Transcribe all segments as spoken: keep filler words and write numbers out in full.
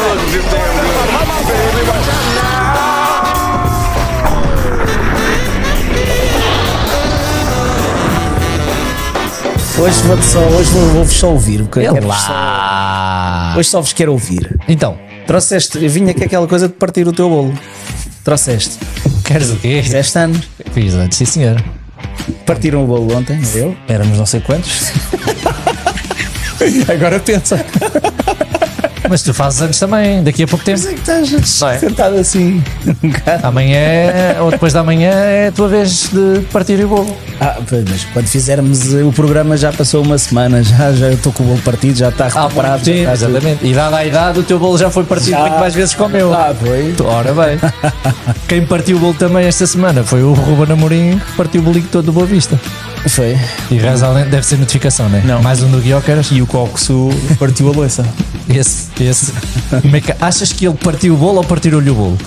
Hoje vou só, hoje vou, vou-vos só ouvir. O que eu quero lá. Só, hoje só vos quero ouvir. Então, trouxeste, eu vinha com aquela coisa de partir o teu bolo. Trouxeste. Queres o quê? Fizeste anos. Fiz antes, sim senhor. Partiram o bolo ontem, não eu? Éramos não sei quantos. Agora pensa. Mas tu fazes anos também, daqui a pouco tempo. Mas é que estás Não é? sentado assim. Amanhã ou depois da manhã é a tua vez de partir o bolo. Ah, pois, mas quando fizermos o programa já passou uma semana, já, já eu estou com o bolo partido, já está recuperado. Sim, já está exatamente. E dada a idade, o teu bolo já foi partido Já. muito mais vezes que o meu. Ah, foi. Ora bem. Quem partiu o bolo também esta semana foi o Ruben Amorim, que partiu o bolinho todo do Boa Vista. Foi. E reza além, deve ser notificação, não é? Não. Mais um do Guiocas. E o Coxo partiu a louça. Esse, esse. Como é que- achas que ele partiu o bolo ou partiu-lhe o bolo?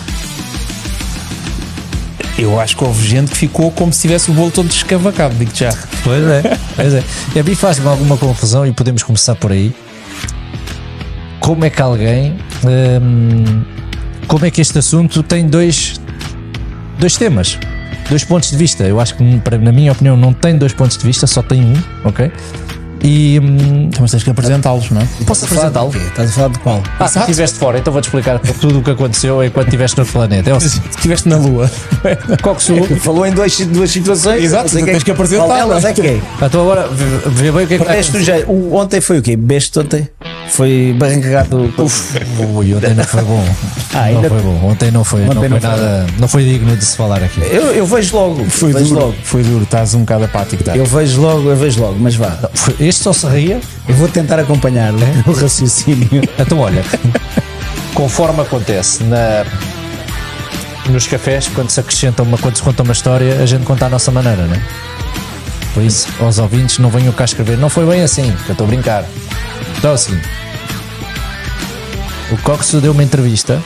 Eu acho que houve gente que ficou como se tivesse o bolo todo descavacado, digo-te já. Pois é, pois é. E a mim faz-me alguma confusão e podemos começar por aí. Como é que alguém. hum, como é que este assunto tem dois, dois temas, dois pontos de vista? Eu acho que, para- na minha opinião, não tem dois pontos de vista, só tem um, ok? E. hum, Mas tens que apresentá-los, não é? posso Estás a falar apresentá-lo? de quê? Estás a falar de qual? Ah, se estiveste fora, então vou-te explicar tudo o que aconteceu enquanto estiveste no planeta. É o seguinte: Estiveste na lua. Coxo. Falou em dois, duas situações. Exato, não sei tens quem- que apresentar, Qual delas não é? é que é? Então agora vê, vê bem o que é que Perdeste tu já. O, ontem foi o quê? Bebeste ontem? Foi barrancado. Uf. Ui, ontem não foi bom. Ah, não ainda- foi bom. Ontem não foi, Ontem não foi não foi nada. Não foi digno de se falar aqui. Eu, eu vejo logo. Foi vejo duro, logo. foi duro, estás um bocado apático, tá? Eu vejo logo, eu vejo logo, mas vá. Foi- Este só se ria. Eu vou tentar acompanhar o raciocínio. Então, olha, conforme acontece na, nos cafés, quando se acrescenta uma, quando se conta uma história, a gente conta à nossa maneira, não é? Por isso, aos ouvintes, não venham cá escrever. Não foi bem assim, que eu estou a brincar. Então é o seguinte: o Coxo deu uma entrevista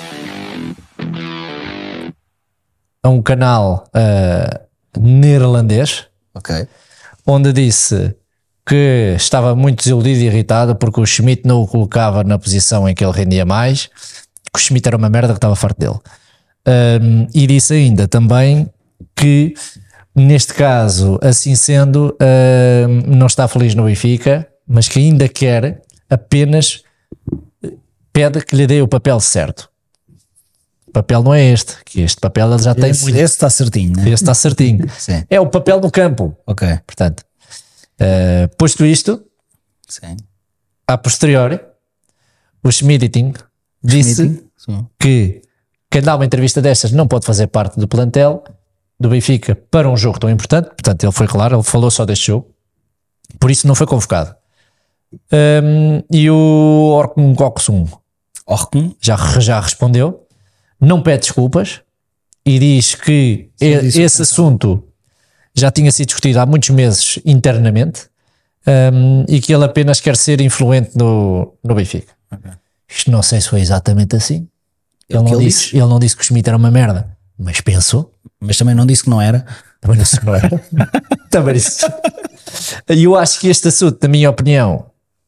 a um canal ah, neerlandês, Ok. onde disse que estava muito desiludido e irritado porque o Schmidt não o colocava na posição em que ele rendia mais, que o Schmidt era uma merda, que estava farto dele. Um, e disse ainda também que, neste caso, assim sendo, um, não está feliz no Benfica, mas que ainda quer, apenas pede que lhe dê o papel certo. O papel não é este, que este papel ele já tem Esse, muito. esse está certinho, né? Esse está certinho. Sim. É o papel no campo. Ok. Portanto, uh, posto isto, Sim. a posteriori, o Schmidt disse Meeting? Sim. que quem dá uma entrevista destas não pode fazer parte do plantel do Benfica para um jogo tão importante. Portanto, ele foi claro, ele falou só deste jogo, por isso não foi convocado. Um, e o Orkun Koksum Orkun? já, já respondeu, não pede desculpas e diz que e- disse esse assunto já tinha sido discutido há muitos meses internamente, um, e que ele apenas quer ser influente no, no Benfica. Ok. Isto não sei se foi exatamente assim. É o Ele que não, ele disse, disse. ele não disse que o Schmidt era uma merda, mas pensou. Mas também não disse que não era. Também não sei, não era. Também disse. E eu acho que este assunto, na minha opinião,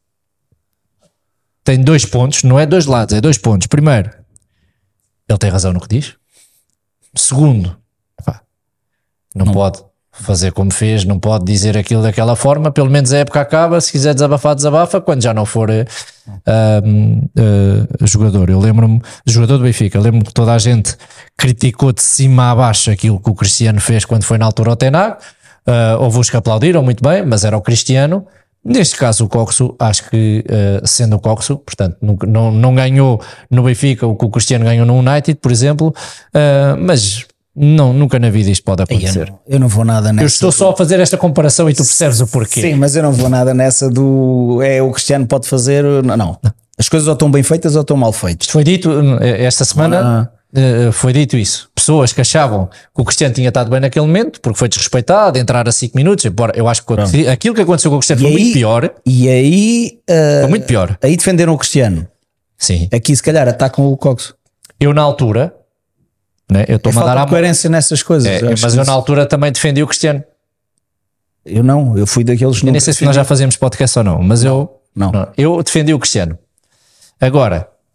tem dois pontos, não é dois lados, é dois pontos. Primeiro, ele tem razão no que diz. Segundo, epá, não, Não. pode fazer como fez, não pode dizer aquilo daquela forma. Pelo menos a época acaba, se quiser desabafar, desabafa, quando já não for eh, um, uh, jogador. Eu lembro-me, jogador do Benfica, eu lembro-me que toda a gente criticou de cima a baixo aquilo que o Cristiano fez quando foi na altura ao Tenag. Uh, houve uns que aplaudiram muito bem, mas era o Cristiano. Neste caso o Coxo, acho que uh, sendo o Coxo, portanto nunca, não, não ganhou no Benfica o que o Cristiano ganhou no United, por exemplo, uh, mas não, nunca na vida isto pode Eu acontecer. não, eu não vou nada nessa. Eu estou só a fazer esta comparação e tu percebes o porquê. Sim, mas eu não vou nada nessa do. É o Cristiano pode fazer. Não, não. As coisas ou estão bem feitas ou estão mal feitas. Isto foi dito uh, esta semana, uh, foi dito isso. Pessoas que achavam que o Cristiano tinha estado bem naquele momento, porque foi desrespeitado, entrar a cinco minutos, embora eu acho que Pronto. aquilo que aconteceu com o Cristiano E foi aí- muito pior. E aí. ah, Foi muito pior. Aí defenderam o Cristiano. Sim. Aqui, se calhar, atacam o Coxo. Eu na altura, né, eu É estou-me a dar falta a de coerência nessas coisas. É, Eu acho mas que eu isso- na altura também defendi o Cristiano. Eu não, eu fui daqueles. Eu nem sei se nós já fazemos podcast ou não, mas eu, Não. eu defendi o Cristiano. Agora,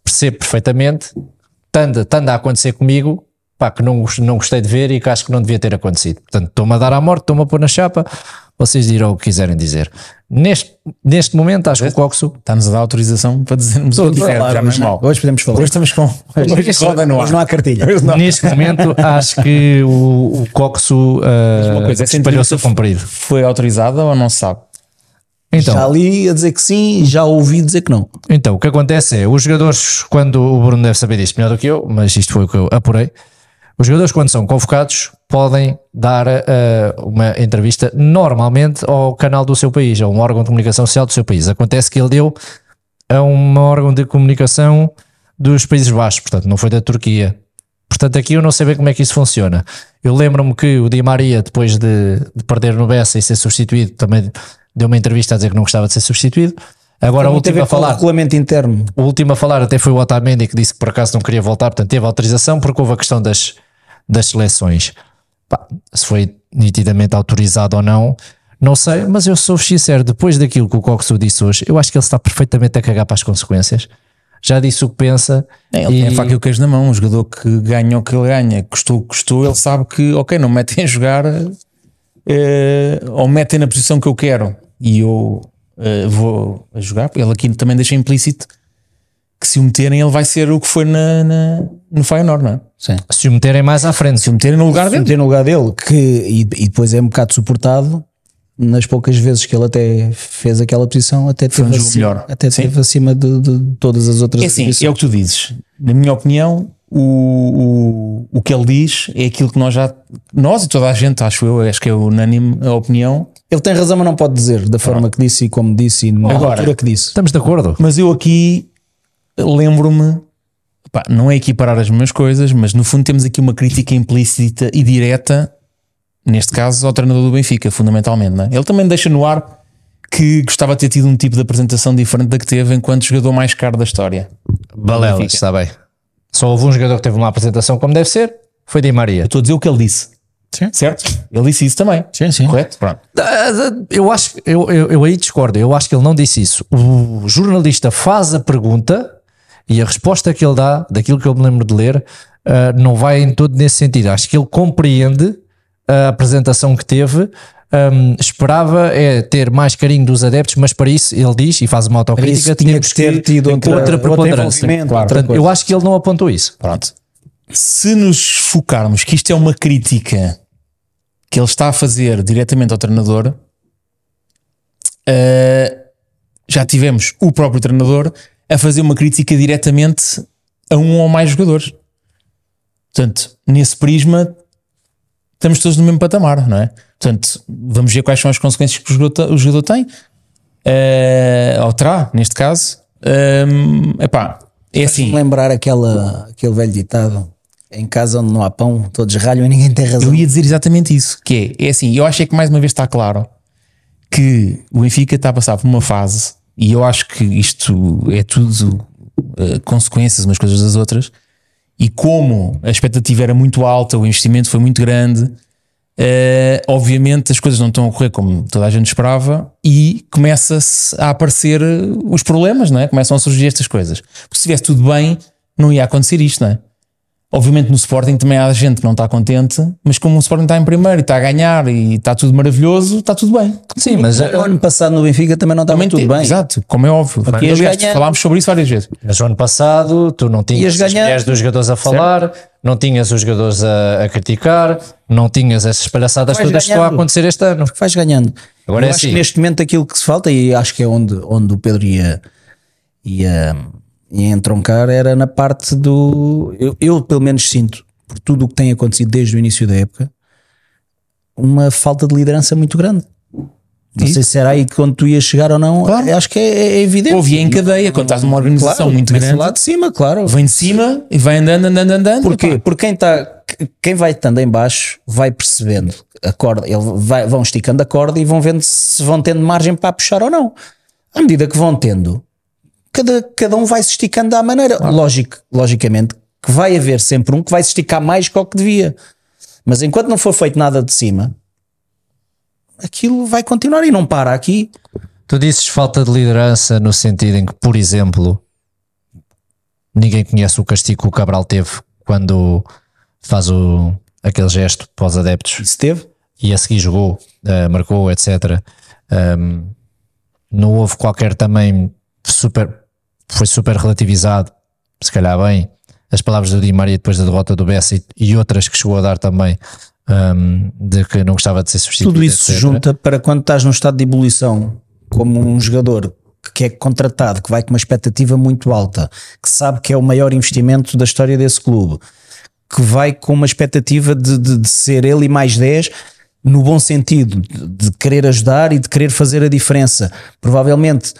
percebo perfeitamente, tende, tende a acontecer comigo, pá, que não, não gostei de ver e que acho que não devia ter acontecido. Portanto, estou-me a dar à morte, estou-me a pôr na chapa, vocês dirão o que quiserem dizer. Neste, neste momento, acho que o Coxo está-nos a dar autorização para dizermos o que quiser, já não é mal. Hoje podemos falar. Hoje estamos com. Hoje, Hoje, roda no ar. hoje não há cartilha. Neste momento, acho que o, o Coxo uh, Uma coisa, essa espalhou-se entrevista comprido. foi autorizada ou não se sabe? Então, Já li a dizer que sim e já ouvi dizer que não. então, o que acontece é, os jogadores, quando o Bruno deve saber disto melhor do que eu, mas isto foi o que eu apurei, os jogadores quando são convocados podem dar uh, uma entrevista normalmente ao canal do seu país, a um órgão de comunicação social do seu país. Acontece que ele deu a um órgão de comunicação dos Países Baixos, portanto não foi da Turquia. Portanto aqui eu não sei bem como é que isso funciona. Eu lembro-me que o Di Maria, depois de, de perder no Bessa e ser substituído, também deu uma entrevista a dizer que não gostava de ser substituído. Agora, o último a falar, o regulamento interno. o último a falar até foi o Otamendi, que disse que por acaso não queria voltar, portanto teve autorização porque houve a questão das, das seleções. Pá, se foi nitidamente autorizado ou não, não sei, mas eu sou sincero, depois daquilo que o Coxo disse hoje, eu acho que ele está perfeitamente a cagar para as consequências. Já disse o que pensa. É, ele e... tem a faca e o queijo na mão. Um jogador que ganha o que ele ganha, custou o que custou, ele sabe que, ok, não me metem a jogar, eh, ou me metem na posição que eu quero e eu eh, vou a jogar. Ele aqui também deixa implícito que se o meterem, ele vai ser o que foi na, na, no Feyenoord, não é? Sim. Se o meterem mais à frente, Se o meterem no lugar Se dele. meter no lugar dele, que, e, e depois é um bocado suportado, nas poucas vezes que ele até fez aquela posição, até Foi um teve, jogo acima, melhor. até Sim. teve acima de, de todas as outras É assim, exibições. é o que tu dizes. Na minha opinião, o, o, o que ele diz é aquilo que nós já, nós e toda a gente, acho eu, acho que é unânime a opinião. Ele tem razão, mas não pode dizer da forma que disse e como disse e na Agora, altura que disse. estamos de acordo. Mas eu aqui lembro-me, pá, não é equiparar as mesmas coisas, mas no fundo temos aqui uma crítica implícita e direta, neste caso ao treinador do Benfica, fundamentalmente, não é? Ele também deixa no ar que gostava de ter tido um tipo de apresentação diferente da que teve enquanto jogador mais caro da história. Balela, Benfica. está bem. Só houve um jogador que teve uma apresentação como deve ser, foi Di Maria. Eu estou a dizer o que ele disse, Sim. certo? Ele disse isso também, Sim, sim. correto? Pronto. Eu acho, eu, eu, eu aí discordo, eu acho que ele não disse isso. O jornalista faz a pergunta e a resposta que ele dá, daquilo que eu me lembro de ler, uh, não vai em todo nesse sentido. Acho que ele compreende a apresentação que teve, um, esperava é ter mais carinho dos adeptos, mas para isso ele diz, e faz uma autocrítica, Isso tinha tínhamos que ter tido outra- outra outro preponderância. envolvimento, Claro. outra Portanto, coisa. eu acho que ele não apontou isso. Pronto. Se nos focarmos que isto é uma crítica que ele está a fazer diretamente ao treinador, uh, já tivemos o próprio treinador a fazer uma crítica diretamente a um ou mais jogadores. Portanto, nesse prisma, estamos todos no mesmo patamar, não é? Portanto, vamos ver quais são as consequências que o jogador, o jogador tem, uh, ou terá, neste caso. Um, epá, é assim. Me lembrar aquela, aquele velho ditado: em casa onde não há pão, todos ralham e ninguém tem razão. Eu ia dizer exatamente isso, que é, é assim, eu acho é que mais uma vez está claro que o Benfica está a passar por uma fase, e eu acho que isto é tudo uh, consequências umas coisas das outras, e como a expectativa era muito alta, o investimento foi muito grande, uh, obviamente as coisas não estão a correr como toda a gente esperava, e começa-se a aparecer os problemas, não é? Começam a surgir estas coisas, porque se estivesse tudo bem não ia acontecer isto, não é? Obviamente no Sporting também há gente que não está contente, mas como o Sporting está em primeiro e está a ganhar e está tudo maravilhoso, está tudo bem. Sim, mas, O ano passado no Benfica também não estava Também tudo tem- bem. Exato, como é óbvio. Aqui ias Aliás, ganhar. falámos sobre isso várias vezes. mas o ano passado tu não tinhas Ias as ganhar. mulheres dos jogadores a falar, não tinhas os jogadores a, a criticar, não tinhas essas palhaçadas Vais todas que estão a ganhando. acontecer este ano. Vais ganhando. Agora Eu é acho assim. que neste momento aquilo que se falta, e acho que é onde, onde o Pedro ia, ia, ia entroncar, era na parte do. Eu, eu pelo menos sinto, por tudo o que tem acontecido desde o início da época, uma falta de liderança muito grande. Não sei se era aí que quando tu ias chegar ou não, Claro. acho que é, é evidente. Houve em cadeia, quando estás numa organização Claro, muito começa grande, lá de cima, claro. vem de cima e vai andando, andando, andando. Porquê? Epá, Porque quem, tá, quem vai estando em baixo vai percebendo a corda, ele vai, vão esticando a corda e vão vendo se vão tendo margem para puxar ou não. À medida que vão tendo, cada, cada um vai se esticando à maneira. Lógico, logicamente que vai haver sempre um que vai se esticar mais que o que devia. Mas enquanto não for feito nada de cima, aquilo vai continuar e não para aqui. Tu dizes falta de liderança no sentido em que, por exemplo, ninguém conhece o castigo que o Cabral teve quando faz o, aquele gesto para os adeptos. Isso teve? E a seguir jogou, uh, marcou, etcétera. Um, não houve qualquer também super, foi super relativizado, se calhar bem, as palavras do Di Maria depois da derrota do Bessi e outras que chegou a dar também, um, de que não gostava de ser substituído. Tudo isso se junta para quando estás num estado de ebulição, como um jogador que é contratado, que vai com uma expectativa muito alta, que sabe que é o maior investimento da história desse clube, que vai com uma expectativa de, de, de ser ele e mais dez, no bom sentido, de querer ajudar e de querer fazer a diferença. Provavelmente,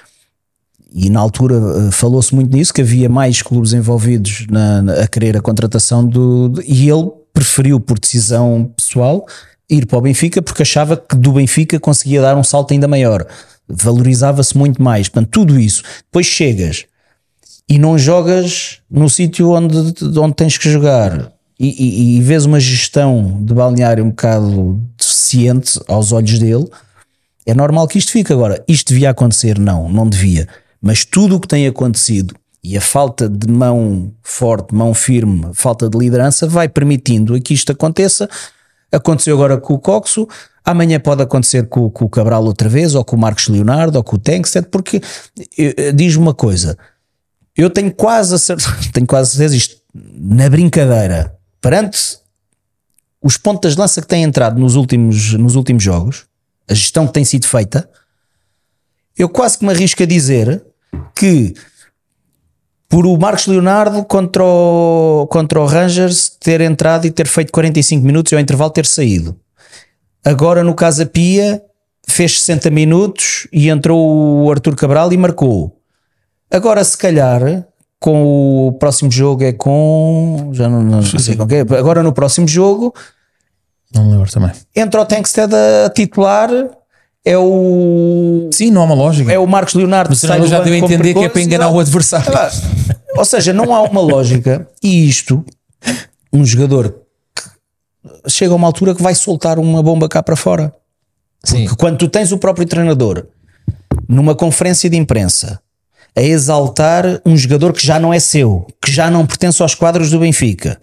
e na altura falou-se muito nisso, que havia mais clubes envolvidos na, na, a querer a contratação do, do... E ele preferiu, por decisão pessoal, ir para o Benfica, porque achava que do Benfica conseguia dar um salto ainda maior. Valorizava-se muito mais. Portanto, tudo isso. Depois chegas e não jogas no sítio onde, onde tens que jogar. E, e, e vês uma gestão de balneário um bocado deficiente aos olhos dele, é normal que isto fique. Agora, isto devia acontecer? Não, não devia. Mas tudo o que tem acontecido e a falta de mão forte, mão firme, falta de liderança vai permitindo que isto aconteça. Aconteceu agora com o Coxo, amanhã pode acontecer com, com o Cabral outra vez, ou com o Marcos Leonardo, ou com o Tankstead, porque diz-me uma coisa, eu tenho quase a certeza, tenho quase a certeza isto, na brincadeira, perante os pontos de lança que têm entrado nos últimos, nos últimos jogos, a gestão que tem sido feita, eu quase que me arrisco a dizer que por o Marcos Leonardo contra o, contra o Rangers ter entrado e ter feito quarenta e cinco minutos e ao intervalo ter saído, agora no Casa Pia fez sessenta minutos e entrou o Arthur Cabral e marcou. Agora se calhar com o próximo jogo é com já não, não sei com que, agora no próximo jogo não lembro também, entra o Tankstead a titular, é o sim, não há uma lógica, é o Marcos Leonardo, mas sai já deu a entender que é para enganar o adversário. Ou seja, não há uma lógica. E isto, um jogador que chega a uma altura que vai soltar uma bomba cá para fora. Sim. Porque quando tu tens o próprio treinador numa conferência de imprensa a exaltar um jogador que já não é seu, que já não pertence aos quadros do Benfica,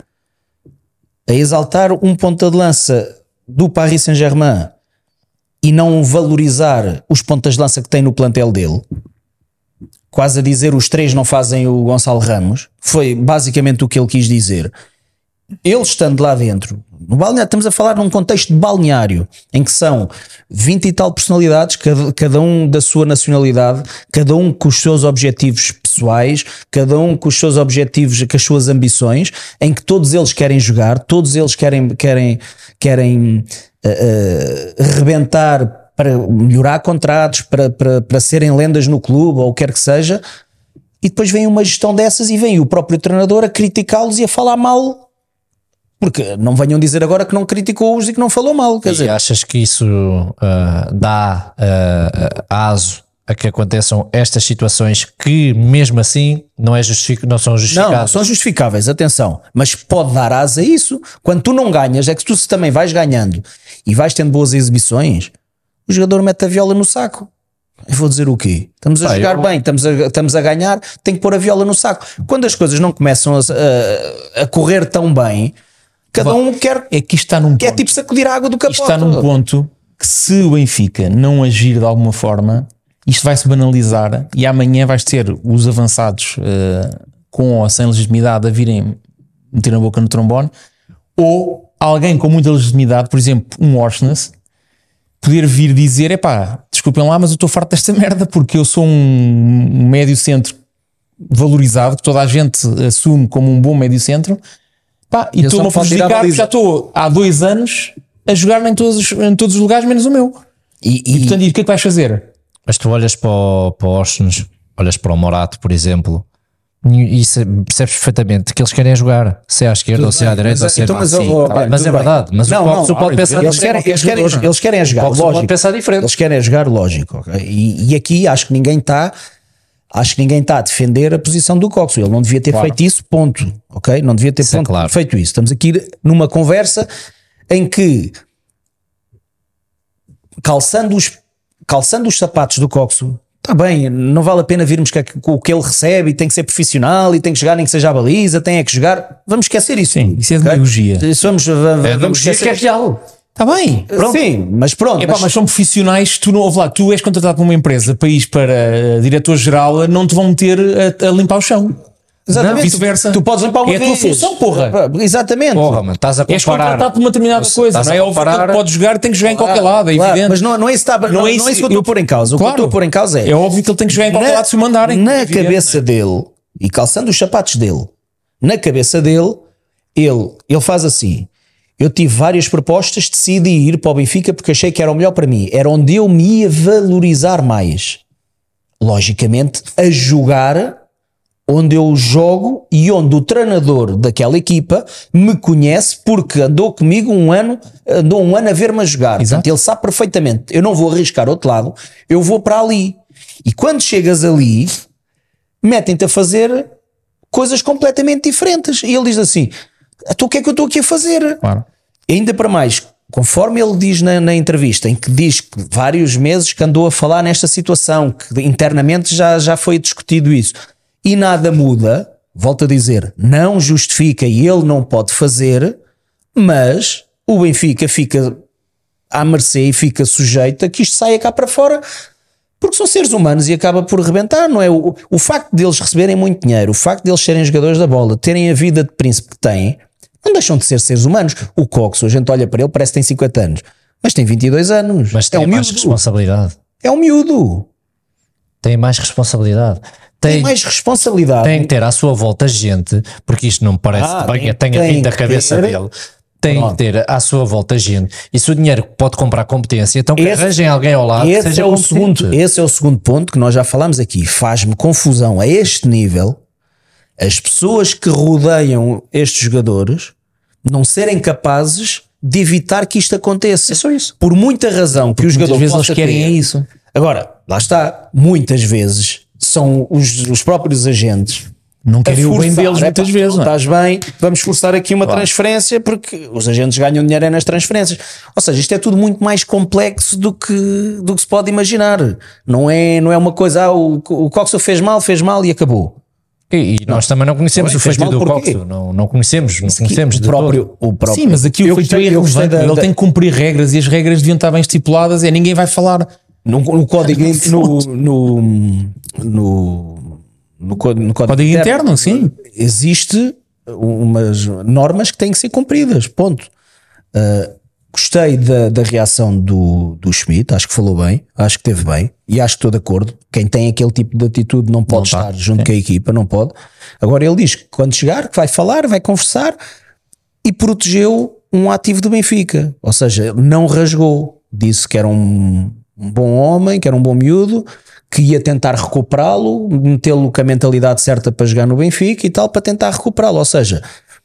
a exaltar um ponta de lança do Paris Saint-Germain e não valorizar os pontas de lança que tem no plantel dele, quase a dizer os três não fazem o Gonçalo Ramos, foi basicamente o que ele quis dizer. Ele estando lá dentro, no balneário, estamos a falar num contexto de balneário, em que são vinte e tal personalidades, cada, cada um da sua nacionalidade, cada um com os seus objetivos pessoais, cada um com os seus objetivos, com as suas ambições, em que todos eles querem jogar, todos eles querem, querem, querem uh, uh, rebentar para melhorar contratos, para, para, para serem lendas no clube ou o que quer que seja, e depois vem uma gestão dessas e vem o próprio treinador a criticá-los e a falar mal, porque não venham dizer agora que não criticou-os e que não falou mal, quer e dizer. achas que isso uh, dá uh, aso a que aconteçam estas situações que mesmo assim não, é justific... não são justificadas? Não, não são justificáveis, atenção, mas pode dar asa a isso. Quando tu não ganhas, é que tu se também vais ganhando e vais tendo boas exibições, o jogador mete a viola no saco. Eu vou dizer o quê? Estamos a Pai, jogar eu... bem, estamos a, estamos a ganhar, tem que pôr a viola no saco. Quando as coisas não começam a, a, a correr tão bem, cada um quer, é que isto está num quer ponto, tipo sacudir a água do capote. isto está num ponto que se o Benfica não agir de alguma forma, isto vai se banalizar e amanhã vais ter os avançados uh, com ou sem legitimidade a virem meter na boca no trombone, ou alguém com muita legitimidade, por exemplo um Orsnes, poder vir dizer, epá, desculpem lá, mas eu estou farto desta merda porque eu sou um médio centro valorizado, que toda a gente assume como um bom médio centro, pá, e estou-me a prejudicar porque já estou há dois anos a jogar em todos, em todos os lugares menos o meu. E, e, e portanto, e o que é que vais fazer? Mas tu olhas para o, para o Orsnes, olhas para o Morato, por exemplo, e percebes perfeitamente que eles querem jogar, se é à esquerda tudo ou se é à bem, direita ou mas, se é então, mas, sim, oh, tá bem, bem, mas é tudo verdade. bem. Mas Não, o Coxo não, pode pensar eles querem, eles, querem, eles querem é jogar, Coxo lógico. pode pensar diferente. Eles querem jogar, lógico. Okay? E, e aqui acho que ninguém está acho que ninguém está a defender a posição do Coxo. Ele não devia ter claro. feito isso, ponto. Ok? Não devia ter Sim, ponto, claro. feito isso. Estamos aqui numa conversa em que calçando os, calçando os sapatos do Coxo, Está bem, não vale a pena virmos que o que ele recebe e tem que ser profissional e tem que jogar nem que seja a baliza, tem é que jogar. Vamos esquecer isso. Sim, isso é okay? demagogia. Isso vamos, vamos, É vamos esquecer. que é real. Está bem, Pronto. Sim, mas pronto. Epá, mas... mas são profissionais, tu não ouve lá, tu és contratado por uma empresa, país para uh, diretor-geral, não te vão meter a, a limpar o chão. Exatamente. Vice-versa. Tu, tu podes limpar uma É a tua vez. função, porra. Exatamente. Porra, mano, estás a És comparar. contratado por uma determinada coisa, não é? Óbvio que ele pode jogar, tem que jogar em qualquer lado, é Claro, evidente. mas não, não é isso, tá, não, não, é isso, não é isso que eu estou a pôr em causa. O Claro. que eu estou a pôr em causa é. É óbvio que ele tem que jogar em qualquer na, lado se o mandarem. Na é evidente, cabeça dele, e calçando os sapatos dele, na cabeça dele, ele, ele faz assim. Eu tive várias propostas, decidi ir para o Benfica porque achei que era o melhor para mim. Era onde eu me ia valorizar mais. Logicamente, a jogar onde eu jogo e onde o treinador daquela equipa me conhece porque andou comigo um ano, andou um ano a ver-me a jogar. Exato. Portanto, ele sabe perfeitamente, eu não vou arriscar outro lado, eu vou para ali. E quando chegas ali, metem-te a fazer coisas completamente diferentes. E ele diz assim, então o que é que eu estou aqui a fazer? Claro. E ainda para mais, conforme ele diz na, na entrevista, em que diz que vários meses que andou a falar nesta situação, que internamente já, já foi discutido isso, e nada muda, volto a dizer, não justifica e ele não pode fazer, mas o Benfica fica à mercê e fica sujeito a que isto saia cá para fora, porque são seres humanos e acaba por rebentar, não é? O, o facto deles receberem muito dinheiro, o facto deles serem jogadores da bola, terem a vida de príncipe que têm, não deixam de ser seres humanos. O Cox, a gente olha para ele, parece que tem cinquenta anos, mas tem vinte e dois anos. Mas tem é um mais miúdo. responsabilidade. É um miúdo. Tem mais responsabilidade. Tem, Tem mais responsabilidade. tem que ter à sua volta gente, porque isto não me parece Ah, bem, tem- tenha tem vindo da que cabeça ter. dele. Tem Pronto. que ter à sua volta gente. E se o dinheiro pode comprar competência, então que Esse- arranjem alguém ao lado que Esse seja é, o competente. segundo, esse é o segundo ponto que nós já falámos aqui. Faz-me confusão a este nível as pessoas que rodeiam estes jogadores não serem capazes de evitar que isto aconteça. É só isso. Por muita razão que o Muitas jogador vezes possa eles querem ter. é isso. Agora, lá está, muitas vezes são os, os próprios agentes Não a querem o bem forçar, deles é muitas pá, vezes. Não é? Estás bem, vamos forçar aqui uma transferência porque os agentes ganham dinheiro é nas transferências. Ou seja, isto é tudo muito mais complexo do que, do que se pode imaginar. Não é, não é uma coisa, ah, o, o Coxo fez mal, fez mal e acabou. E, e nós também não conhecemos Não é? o Fez feitio mal do porquê? Coxo. Não, não conhecemos, não conhecemos o de próprio, todo. o próprio. Sim, mas aqui o Eu feito gostei- é eu gostei irrelevante. da- Ele da- tem que cumprir regras e as regras deviam estar bem estipuladas. É ninguém vai falar. No, no código, no, no, no, no, co- no código, Código interno, sim. existe umas normas que têm que ser cumpridas, ponto. Uh, gostei da, da reação do, do Schmidt, acho que falou bem, acho que teve bem e acho que estou de acordo. Quem tem aquele tipo de atitude não pode Não estar tá, junto sim. com a equipa, não pode. Agora ele diz que quando chegar que vai falar, vai conversar e protegeu um ativo do Benfica, ou seja, não rasgou, disse que era um, um bom homem, que era um bom miúdo, que ia tentar recuperá-lo, metê-lo com a mentalidade certa para jogar no Benfica e tal, para tentar recuperá-lo, ou seja,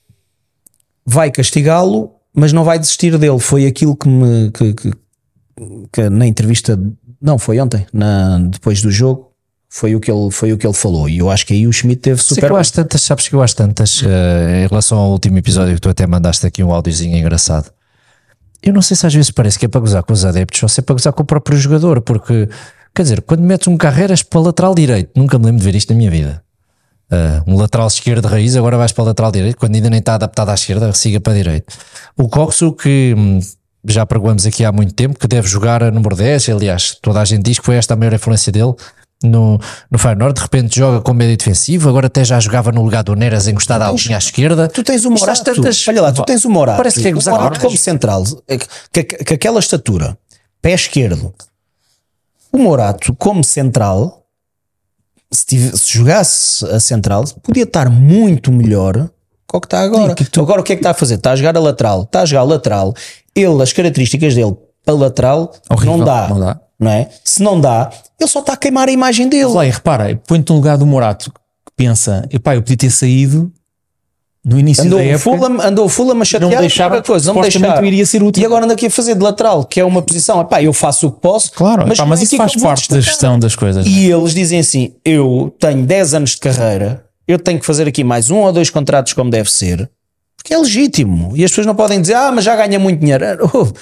vai castigá-lo, mas não vai desistir dele. Foi aquilo que me que, que, que na entrevista, não, foi ontem, na, depois do jogo, foi o, que ele, foi o que ele falou, e eu acho que aí o Schmidt teve Sei super que eu às tantas, sabes que eu às tantas, eh, em relação ao último episódio que tu até mandaste aqui um áudiozinho engraçado, eu não sei se às vezes parece que é para gozar com os adeptos ou se é para gozar com o próprio jogador, porque, quer dizer, quando metes um Carreiras para o lateral direito, nunca me lembro de ver isto na minha vida. Uh, um lateral esquerdo de raiz, agora vais para o lateral direito, quando ainda nem está adaptado à esquerda, siga para a direita. O Coxo, que hum, já perguamos aqui há muito tempo, que deve jogar a número dez, aliás, toda a gente diz que foi esta a maior influência dele no, no Feyenoord, de repente joga como médio defensivo, agora até já jogava no lugar do Neres encostado à linha à esquerda. Tu tens o Isto às Morato, tantas- olha lá, tu tens o Morato, Parece que é o gozar Morato com como central, que, que, que aquela estatura, pé esquerdo, o Morato como central, se, tive, se jogasse a central, podia estar muito melhor que o que está agora. Agora o que é que está a fazer? Está a jogar a lateral, está a jogar a lateral, ele, as características dele para lateral, Horrível, não dá, não dá. não é? Se não dá, ele só está a queimar a imagem dele. Lá, e repara, põe-te no lugar do Morato que pensa, epá, eu podia ter saído no início Andou da o época. Fulham, andou o Fulham a chatear Não me deixava, qualquer coisa, não me supostamente deixava. eu iria ser útil. E agora ando aqui a fazer de lateral, que é uma posição, epá, eu faço o que posso, Claro, mas, epá, mas não é isso aqui faz que eu vou parte da destacar. gestão das coisas. E eles dizem assim, eu tenho dez anos de carreira, eu tenho que fazer aqui mais um ou dois contratos como deve ser, porque é legítimo. E as pessoas não podem dizer, ah, mas já ganha muito dinheiro. Oh,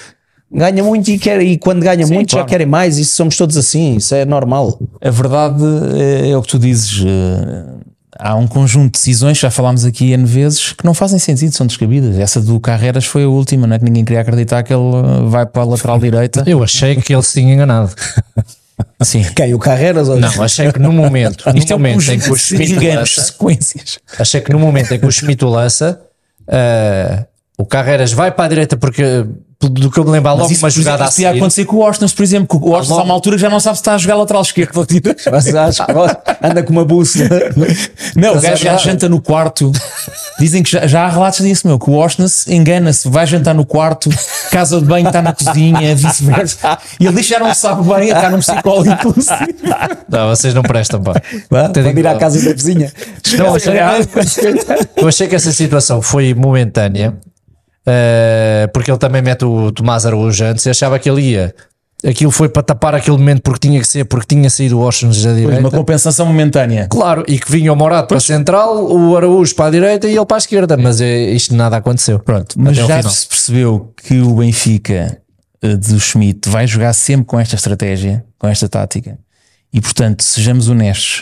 ganha muito e, quer, e quando ganha Sim, muito claro. já querem mais. Isso somos todos assim, isso é normal. A verdade é, é o que tu dizes. eh, Há um conjunto de decisões, já falámos aqui N vezes, que não fazem sentido, são descabidas. Essa do Carreras foi a última, não é? Que ninguém queria acreditar que ele eh, vai para a lateral direita. Eu achei que ele se tinha enganado. Sim. Quem? O Carreras? Ou... Não, achei que no momento, no Isto é um momento em conjunto que o de Schmidt enganos, lança, sequências. achei que no momento em que o Schmidt o lança, uh, o Carreras vai para a direita porque do que eu me lembro há logo Mas isso, uma por exemplo, jogada a isso podia seguir. acontecer com o Washington, por exemplo, que o Washington logo- há uma altura que já não sabe se está a jogar lateral esquerdo. Mas acho que anda com uma bússola. Não, o Mas gajo é já verdade. janta no quarto. Dizem que já, já há relatos disso, meu, que o Washington engana-se, vai jantar no quarto, casa de banho está na cozinha, vice-versa. E ele diz que já não sabe bem, está num psicólogo inclusive. Não, vocês não prestam, pá. Vá, Até Pode digo- ir à casa da vizinha. Não, achei, eu achei que essa situação foi momentânea, eh, porque ele também mete o Tomás Araújo antes e achava que ele ia. Aquilo foi para tapar aquele momento porque tinha que ser, porque tinha saído o Washington da direita. Uma compensação momentânea. Claro, e que vinha o Morato para a central, o Araújo para a direita e ele para a esquerda, mas eh, isto nada aconteceu. Pronto, mas Até ao já final. se percebeu que o Benfica eh, do Schmidt vai jogar sempre com esta estratégia, com esta tática. E portanto, sejamos honestos,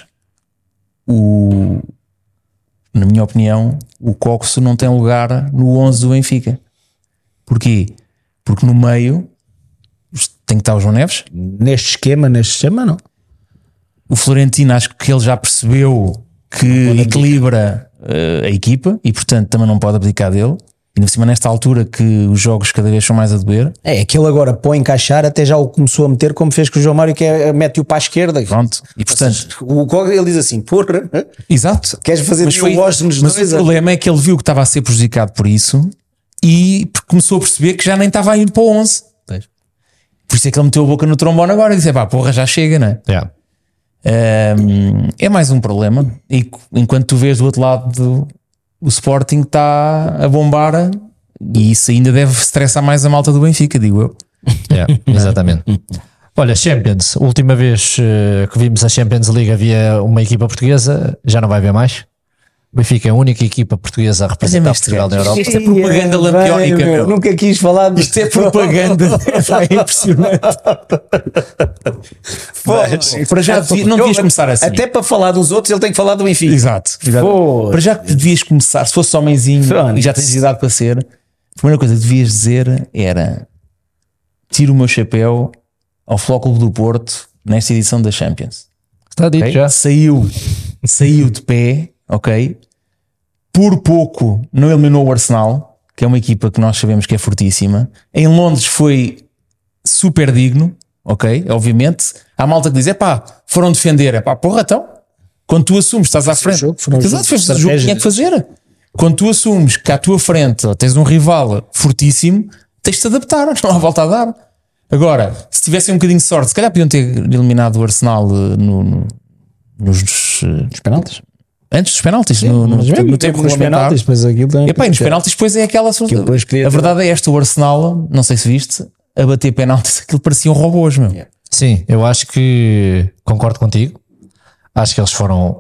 o, na minha opinião, o Coxo não tem lugar no onze do Benfica. Porquê? Porque no meio tem que estar o João Neves. Neste esquema, neste esquema, não. O Florentino, acho que ele já percebeu que equilibra eh, a equipa e portanto também não pode abdicar dele. E por cima, nesta altura que os jogos cada vez são mais a doer. É, aquele agora põe encaixar, até já o começou a meter, como fez com o João Mário, que é mete-o para a esquerda. Pronto. E portanto, O Coga, ele diz assim: porra, exato. queres fazer Mas, o foi, Washington nos mas dois? o problema é que ele viu que estava a ser prejudicado por isso e começou a perceber que já nem estava a ir para o onze. Por isso é que ele meteu a boca no trombone agora e disse: pá, porra, já chega, não é? Yeah. Um, é mais um problema. E enquanto tu vês do outro lado do, o Sporting está a bombar, e isso ainda deve estressar mais a malta do Benfica, digo eu. Yeah, exatamente. Olha, Champions, última vez eh, que vimos a Champions League havia uma equipa portuguesa, já não vai haver mais. O Benfica é a única equipa portuguesa a representar Mas é Portugal na Europa. Isto é propaganda lampiónica, Bem, meu, meu. Nunca quis falar disto. Isto é propaganda. É impressionante. Mas, para já devia- não devias começar assim. Até para falar dos outros, ele tem que falar do Benfica. Exato. exato. Pô. Para já que devias começar, se fosse homenzinho Pronto. e já tens idade para ser, a primeira coisa que devias dizer era: tiro o meu chapéu ao Flóculo do Porto nesta edição da Champions. Está dito Ok? já. Saiu, saiu de pé, ok? Por pouco não eliminou o Arsenal, que é uma equipa que nós sabemos que é fortíssima. Em Londres foi super digno, ok? Obviamente. Há malta que diz: é pá, foram defender, é pá, porra, então. Quando tu assumes, estás à frente. jogo, foram Exato, jogos de fez o jogo que estratégia. tinha que fazer. Quando tu assumes que à tua frente tens um rival fortíssimo, tens de te adaptar, não há volta a dar. Agora, se tivessem um bocadinho de sorte, se calhar podiam ter eliminado o Arsenal eh, no, no- nos eh, Os penaltis. antes dos penaltis, no, no, Mas no mesmo tempo nos regulamentar. penaltis, depois aquilo também. Epá, e nos penaltis depois é aquela Aquilo depois podia a ter- verdade é esta, o Arsenal, não sei se viste, a bater penaltis, aquilo pareciam robôs, meu. Yeah. Sim, eu acho que concordo contigo. Acho que eles foram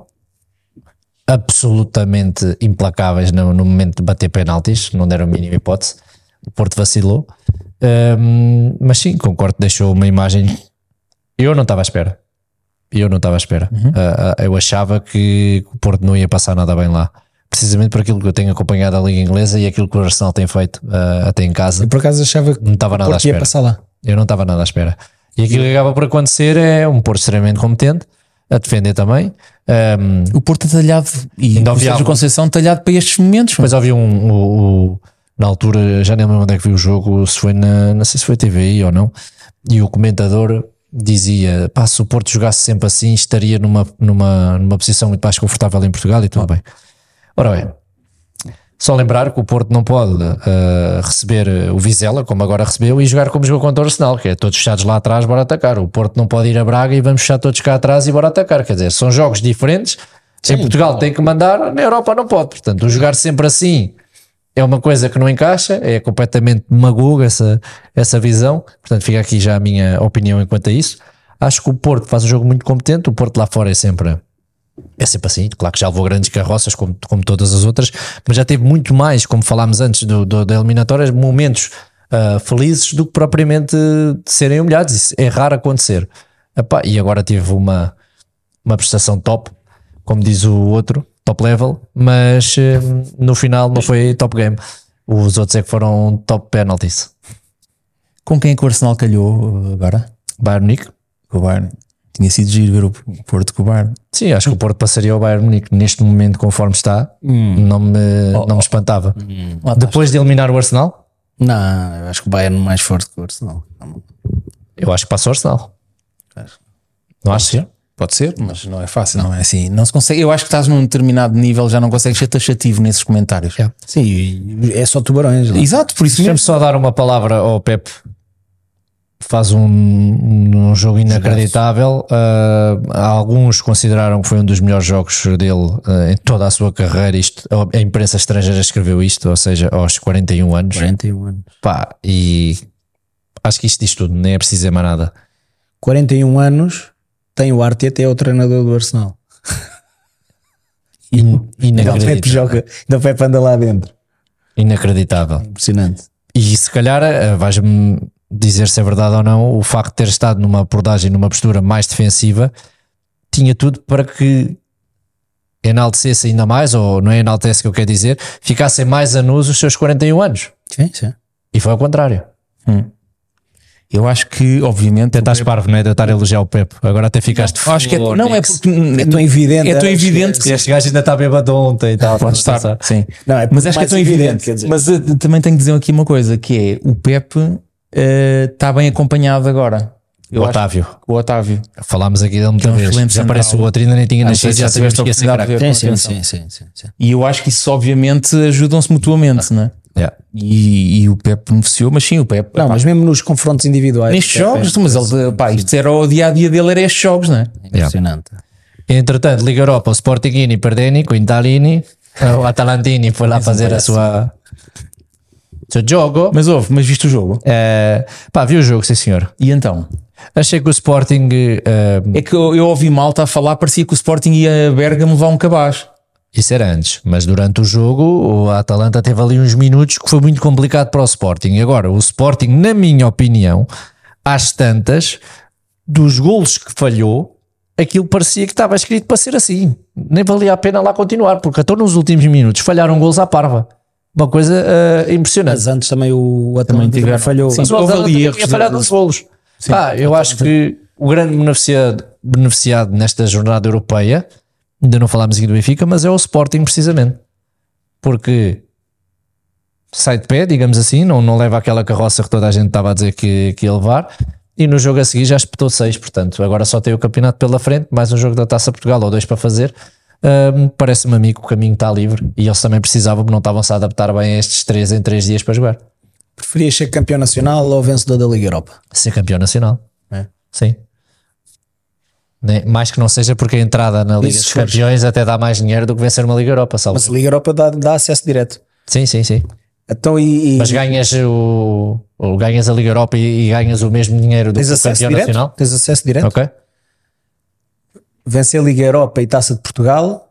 absolutamente implacáveis no, no momento de bater penaltis, não deram a mínima hipótese. O Porto vacilou. Hum, mas sim, concordo, deixou uma imagem. Eu não estava à espera. Eu não estava à espera. Ah, ah, eu achava que o Porto não ia passar nada bem lá. Precisamente por aquilo que eu tenho acompanhado a Liga Inglesa e aquilo que o Arsenal tem feito ah, até em casa. Eu por acaso achava que Não estava o nada à Porto ia espera. passar lá. Eu não estava nada à espera. E aquilo que acaba por acontecer é um Porto extremamente competente, a defender também. Um, O Porto é talhado e Ainda o havia Sérgio algum- Conceição talhado para estes momentos. depois havia um, o- o- na altura, já nem lembro onde é que vi o jogo, se foi na, não sei se foi T V I ou não, e o comentador dizia: pá, se o Porto jogasse sempre assim, estaria numa, numa, numa posição muito mais confortável em Portugal e tudo bem. Ora bem, só lembrar que o Porto não pode uh, receber o Vizela, como agora recebeu, e jogar como jogou contra o Arsenal, que é todos fechados lá atrás, bora atacar. O Porto não pode ir a Braga e vamos fechar todos cá atrás e bora atacar. Quer dizer, são jogos diferentes. Em Portugal tem que mandar, na Europa não pode. Portanto, o jogar sempre assim é uma coisa que não encaixa, é completamente magogo essa, essa visão. Portanto, fica aqui já a minha opinião enquanto a isso. Acho que o Porto faz um jogo muito competente. O Porto lá fora é sempre... É sempre assim, claro que já levou grandes carroças como, como todas as outras, mas já teve muito mais, como falámos antes do, do, da eliminatória, momentos uh, felizes do que propriamente de serem humilhados. Isso é raro acontecer. Epá, e agora tive uma, uma prestação top, como diz o outro, top level, mas uh, no final não foi top game. Os outros é que foram top penalties. Com quem é que o Arsenal calhou agora? Bayern Munique. Com o Bayern. Tinha sido giro ver o Porto com o Bayern. Sim, acho que o Porto passaria ao Bayern Munique neste momento, conforme está, hum. não, me, oh, não me espantava. Hum. Depois de eliminar o Arsenal? Não, eu acho que o Bayern é mais forte que o Arsenal. Eu acho que passa o Arsenal. Não acho que Pode ser, mas não é fácil, não é assim. Não se consegue. Eu acho que estás num determinado nível, já não consegues ser taxativo nesses comentários. É. Sim, é só tubarões. Não? Exato, por isso Deixa-me só dar uma palavra ao Pep. Faz um, um jogo inacreditável. Uh, alguns consideraram que foi um dos melhores jogos dele uh, em toda a sua carreira. Isto, a imprensa estrangeira escreveu isto, ou seja, aos quarenta e um anos. quarenta e um anos. Pá, e acho que isto diz tudo, nem é preciso dizer mais nada. quarenta e um anos, tem o Arteta, é o treinador do Arsenal. In, inacreditável. Ainda o Pepe joga, ainda o Pepe anda lá dentro. Inacreditável. Impressionante. E se calhar uh, vais-me dizer se é verdade ou não, o facto de ter estado numa abordagem, numa postura mais defensiva, tinha tudo para que enaltecesse ainda mais, ou não é enaltece que eu quero dizer, ficassem mais anos os seus quarenta e um anos. Sim, sim. E foi ao contrário. Hum. Eu acho que, obviamente, até estás parvo, não é? De estar a elogiar o Pepe. Agora até ficaste. Não, acho que é, não é porque é tão evidente. É tão evidente que este gajo ainda está bêbado ontem e tal. Pode estar, sim. Não, é mas acho que é tão evidente. evidente mas uh, também tenho que dizer aqui uma coisa, que é o Pepe uh, está bem acompanhado agora. Eu o Otávio. O Otávio. Falámos aqui dele muita vez. Já aparece o outro, ainda nem tinha nascido, já tiveste a oportunidade de ver. Sim, sim, sim, sim, sim. E eu acho que isso obviamente ajudam-se mutuamente, não é? Yeah. E, e o Pepe beneficiou, mas sim, o Pepe. Não, pá, mas mesmo nos confrontos individuais. Nestes jogos, Pepe, mas ele, pá, isto era o dia a dia dele, era estes jogos, não é? É impressionante. Yeah. Entretanto, Liga Europa, o Sportingini perdeni com o Intalini, o Atalantini foi lá fazer a sua. O seu jogo. Mas houve, mas viste o jogo? É, pá, vi o jogo, sim senhor. E então? Achei que o Sporting. Uh, é que eu, eu ouvi malta a falar, parecia que o Sporting ia a Bergamo levar um cabaz. Isso era antes, mas durante o jogo o Atalanta teve ali uns minutos que foi muito complicado para o Sporting. Agora, o Sporting, na minha opinião, às tantas, dos golos que falhou, aquilo parecia que estava escrito para ser assim. Nem valia a pena lá continuar, porque até nos últimos minutos falharam golos à parva. Uma coisa uh, impressionante. Mas antes também o Atalanta também falhou. Sim, mas o Atalanta tinha falhado nos golos. Sim, ah, eu acho que o grande beneficiado, beneficiado nesta jornada europeia, ainda não falámos aqui do Benfica, mas é o Sporting precisamente, porque sai de pé, digamos assim, não, não leva aquela carroça que toda a gente estava a dizer que, que ia levar, e no jogo a seguir já espetou seis, portanto agora só tem o campeonato pela frente, mais um jogo da Taça Portugal ou dois para fazer. Um, parece-me a mim que o caminho está livre e eles também precisavam, porque não estavam-se a adaptar bem a estes três em três dias para jogar. Preferias ser campeão nacional ou vencedor da Liga Europa? Ser campeão nacional, é. Sim. Nem, mais que não seja porque a entrada na Liga dos Campeões até dá mais dinheiro do que vencer uma Liga Europa, salvo. Mas a Liga Europa dá, dá acesso direto. Sim, sim, sim. Então, e, e... Mas ganhas, o, o, ganhas a Liga Europa e, e ganhas o mesmo dinheiro do que o campeão direto? nacional? Tens acesso direto. Ok. Vencer a Liga Europa e Taça de Portugal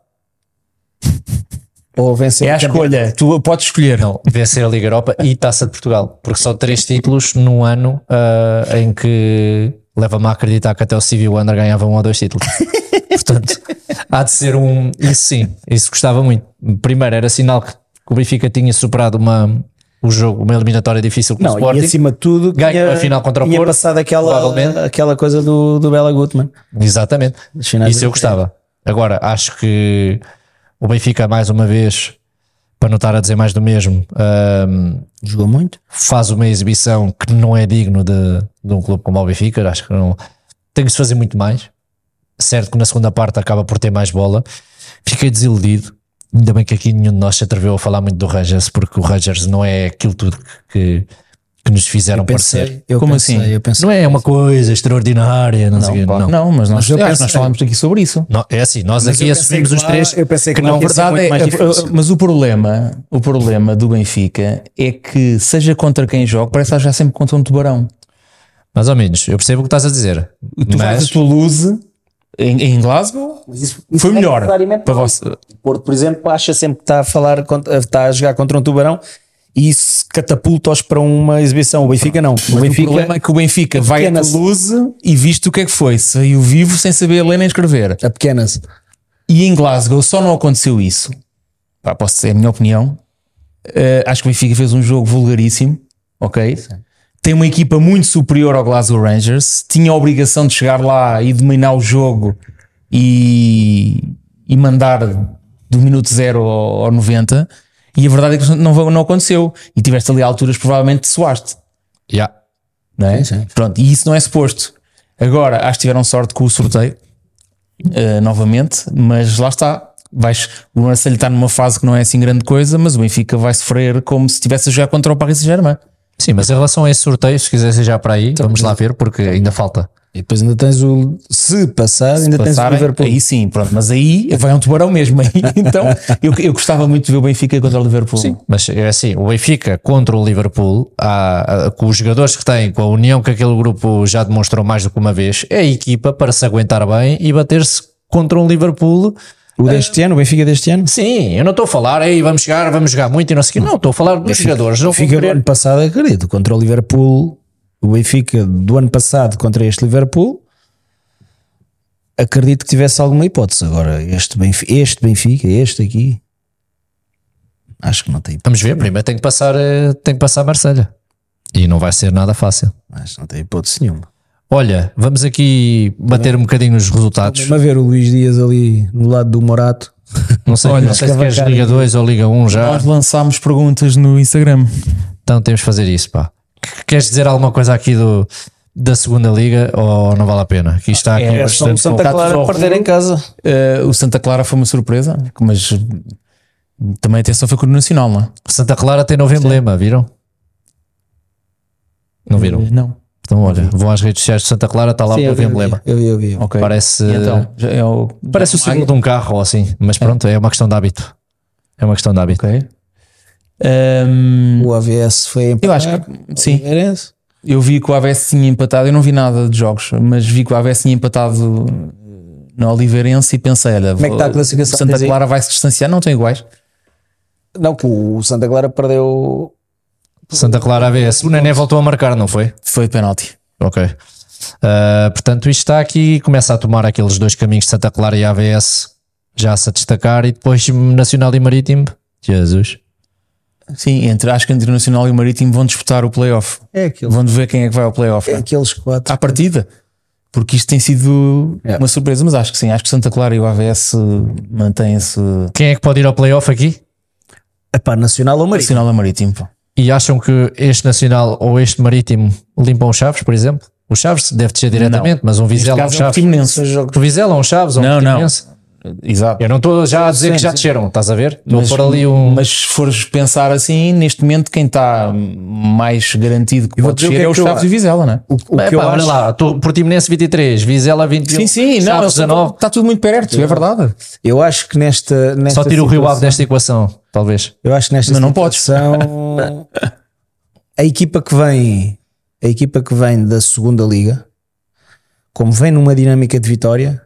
ou vencer é a escolha, tu podes escolher. Não, vencer a Liga Europa e Taça de Portugal, porque são três títulos num ano uh, em que leva-me a acreditar que até o Stevie Wonder ganhava um ou dois títulos. Portanto, há de ser um. Isso sim, isso gostava muito. Primeiro, era sinal que o Benfica tinha superado uma, o jogo, uma eliminatória difícil com não, o Sporting. E acima de tudo, ganha a final contra o tinha Porto. Passado aquela, aquela coisa do, do Bela Gutmann. Exatamente. Isso eu gostava. Agora, acho que o Benfica, mais uma vez, para não estar a dizer mais do mesmo, um, jogou muito, faz uma exibição que não é digno de, de um clube como o Benfica. Acho que não tem que se fazer muito mais. Certo que na segunda parte acaba por ter mais bola. Fiquei desiludido. Ainda bem que aqui nenhum de nós se atreveu a falar muito do Rangers, porque o Rangers não é aquilo tudo que, que nos fizeram eu pensei, parecer. Eu como pensei, assim? Eu pensei, não é uma coisa extraordinária, não, não, sei pá, não. não, mas nós, mas é, pensei, nós falámos aqui sobre isso. Não, é assim, nós mas aqui assumimos os lá, três. Eu pensei que, que não, na verdade é, mais mas o problema, o problema do Benfica é que, seja contra quem joga, parece que já sempre contra um tubarão. Mais ou menos, eu percebo o que estás a dizer. Tu mas... vais a Toulouse em, em Glasgow, mas isso, isso foi melhor para você. O Porto, por exemplo, acha sempre que está a falar, está a jogar contra um tubarão e isso catapulta-os para uma exibição. O Benfica não. O Mas Benfica, o problema é que o Benfica vai a pequena- Toulouse e visto o que é que foi, saiu vivo sem saber ler nem escrever. a pequenas. E em Glasgow só não aconteceu isso. Pá, posso dizer a minha opinião. Uh, acho que o Benfica fez um jogo vulgaríssimo, ok? Tem uma equipa muito superior ao Glasgow Rangers, tinha a obrigação de chegar lá e dominar o jogo e, e mandar do minuto zero ao, ao noventa, e a verdade é que não, não aconteceu. E tiveste ali alturas, provavelmente suaste, Yeah. não é? Sim, sim. Pronto, e isso não é suposto. Agora, acho que tiveram sorte com o sorteio, uh, novamente, mas lá está. Vais, o Marseille está numa fase que não é assim grande coisa, mas o Benfica vai sofrer como se estivesse a jogar contra o Paris Saint-Germain. Sim, mas em relação a esse sorteio, se quisessem já para aí, vamos lá ver, porque ainda falta. E depois ainda tens o. Se passar, ainda tens o Passarem, Liverpool. aí sim, pronto, mas aí vai um tubarão mesmo. Aí, então eu, eu gostava muito de ver o Benfica contra o Liverpool. Sim, mas é assim, o Benfica contra o Liverpool, há, há- com os jogadores que têm, com a união que aquele grupo já demonstrou mais do que uma vez, é a equipa para se aguentar bem e bater-se contra um Liverpool. O deste ano, o Benfica deste ano. Sim, eu não estou a falar, aí vamos jogar, vamos jogar muito e não sei o quê. Não, estou a falar dos jogadores. O Não vou Benfica do querer- ano passado, acredito, contra o Liverpool. O Benfica do ano passado contra este Liverpool, acredito que tivesse alguma hipótese. Agora, este Benfica, este, Benfica, este aqui, acho que não tem hipótese. Vamos ver, primeiro tem que passar, eh, tem que passar a Marselha. E não vai ser nada fácil. Acho que não tem hipótese nenhuma. Olha, vamos aqui bater um bocadinho nos resultados. Mesmo a ver o Luís Dias ali no lado do Morato. Não sei, Olha, não sei se escavacar queres Liga aqui. dois ou Liga um já. Nós lançámos perguntas no Instagram. Então temos de fazer isso, pá. Queres dizer alguma coisa aqui do, da segunda Liga ou não vale a pena? Aqui está aqui É, bastante Santa Está Clara tudo a ao perder rubro. em casa. Uh, o Santa Clara foi uma surpresa, mas também a atenção foi com o Nacional, não é? Santa Clara tem novo emblema, viram? Não viram? Não. Então olha, vão às redes sociais de Santa Clara, está lá o Sim, eu novo vi, eu vi, emblema. eu vi, eu vi. Ok. Parece, E então, já é o, parece o símbolo de um carro ou assim, mas pronto, é uma questão de hábito. É uma questão de hábito. Ok. Um, O A V S foi empatar. eu acho que sim. Oliveirense. Eu vi que o A V S tinha empatado. Eu não vi nada de jogos, mas vi que o A V S tinha empatado no Oliveirense e pensei: olha, Como é que está a classificação? o Santa Diz aí. Clara vai se distanciar. Não estão iguais. Não, que o Santa Clara perdeu. Santa Clara A V S. O Nené voltou a marcar, não foi? Foi de penalti. Ok. Uh, portanto, isto está aqui, começa a tomar aqueles dois caminhos de Santa Clara e A V S já se a destacar, e depois Nacional e Marítimo. Jesus. Sim, entre, acho que entre o Nacional e o Marítimo vão disputar o playoff. É aqueles, Vão ver quem é que vai ao playoff. é né? aqueles quatro. À partida. Porque isto tem sido É. uma surpresa, mas acho que sim. Acho que Santa Clara e o A V S mantêm-se Quem é que pode ir ao playoff aqui? Epá, Nacional ou Marítimo? Nacional e Marítimo. pá. E acham que este Nacional ou este Marítimo limpam os Chaves, por exemplo? O Chaves deve descer diretamente, mas um Neste Vizela ou um caso é o Chaves. Portimonense. São jogos. O Vizela ou um Chaves ou um Não, não. Portimonense? Exato. Eu não estou já a dizer Sim, que já sim. desceram, estás a ver? Estou a Mas, pôr ali um. mas se fores pensar assim, neste momento quem está mais garantido que Eu vou pode dizer o descer que é é os que eu Chaves acho. e Vizela, não é? O, o Epá, que eu olha acho, lá, tô- Portimonense vinte e três, Vizela vinte e um, Sim, sim, não, Chaves eles estão- dezanove. está tudo muito perto, é verdade. eu acho que nesta, nesta Só tira o Rio Ave situação- desta equação, talvez. Eu acho que nesta Mas não podes. situação a equipa que vem, a equipa que vem da segunda liga, como vem numa dinâmica de vitória,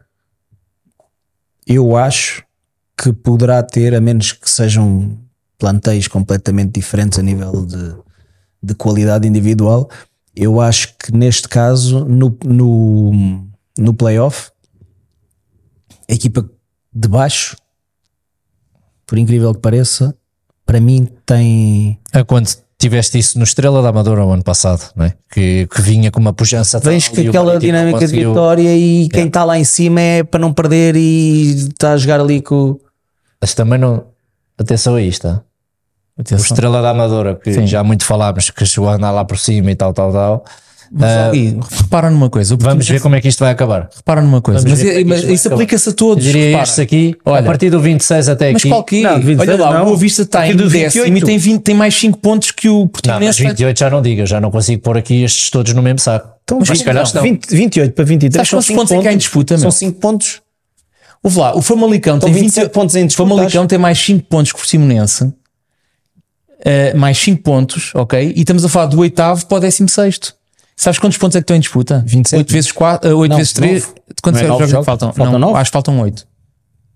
eu acho que poderá ter, a menos que sejam plantéis completamente diferentes a nível de, de qualidade individual, eu acho que neste caso no, no, no playoff a equipa de baixo, por incrível que pareça, para mim tem A quando tiveste isso no Estrela da Amadora o ano passado, não é? Que, que vinha com uma pujança tal, vens com e o aquela Marítimo dinâmica de conseguiu- vitória e quem está lá em cima é para não perder e está a jogar ali com Mas também não. Atenção a isto, tá? O Atenção. Estrela da Amadora, que Sim. já muito falámos, que chegou a andar lá por cima e tal, tal, tal. Mas, e, repara numa coisa. o Vamos ver Portimonense- como é que isto vai acabar. Repara numa coisa. Vamos Mas, ver como é que mas isto vai isso acabar. aplica-se a todos. Eu diria repara. estes aqui, a Olha, partir do vinte e seis até Mas aqui. qual que é? Não, vinte e seis Olha lá, não. o Boa Vista está Aqui em do décimo vinte e oito. e tem, vinte, tem mais cinco pontos que o Não, mas Portimonense. vinte e oito já não digo, eu já não consigo pôr aqui estes todos no mesmo saco. então, Mas vinte, se calhar estão. vinte, vinte e oito para vinte e três Sabes quantos são cinco pontos é que há em disputa, são meu? cinco pontos. Ouve lá, o Famalicão Estão tem vinte e vinte sete pontos em O disputa. Famalicão tem mais cinco pontos que o Portimonense. Uh, mais cinco pontos, ok? E estamos a falar do oitavo para o décimo sexto. Sabes quantos pontos é que estão em disputa? vinte e sete. oito vezes quatro, uh, oito Não, vezes três. nove. Quantos Não é jogos nove é que jogos? faltam? Faltam não, nove? acho que faltam oito.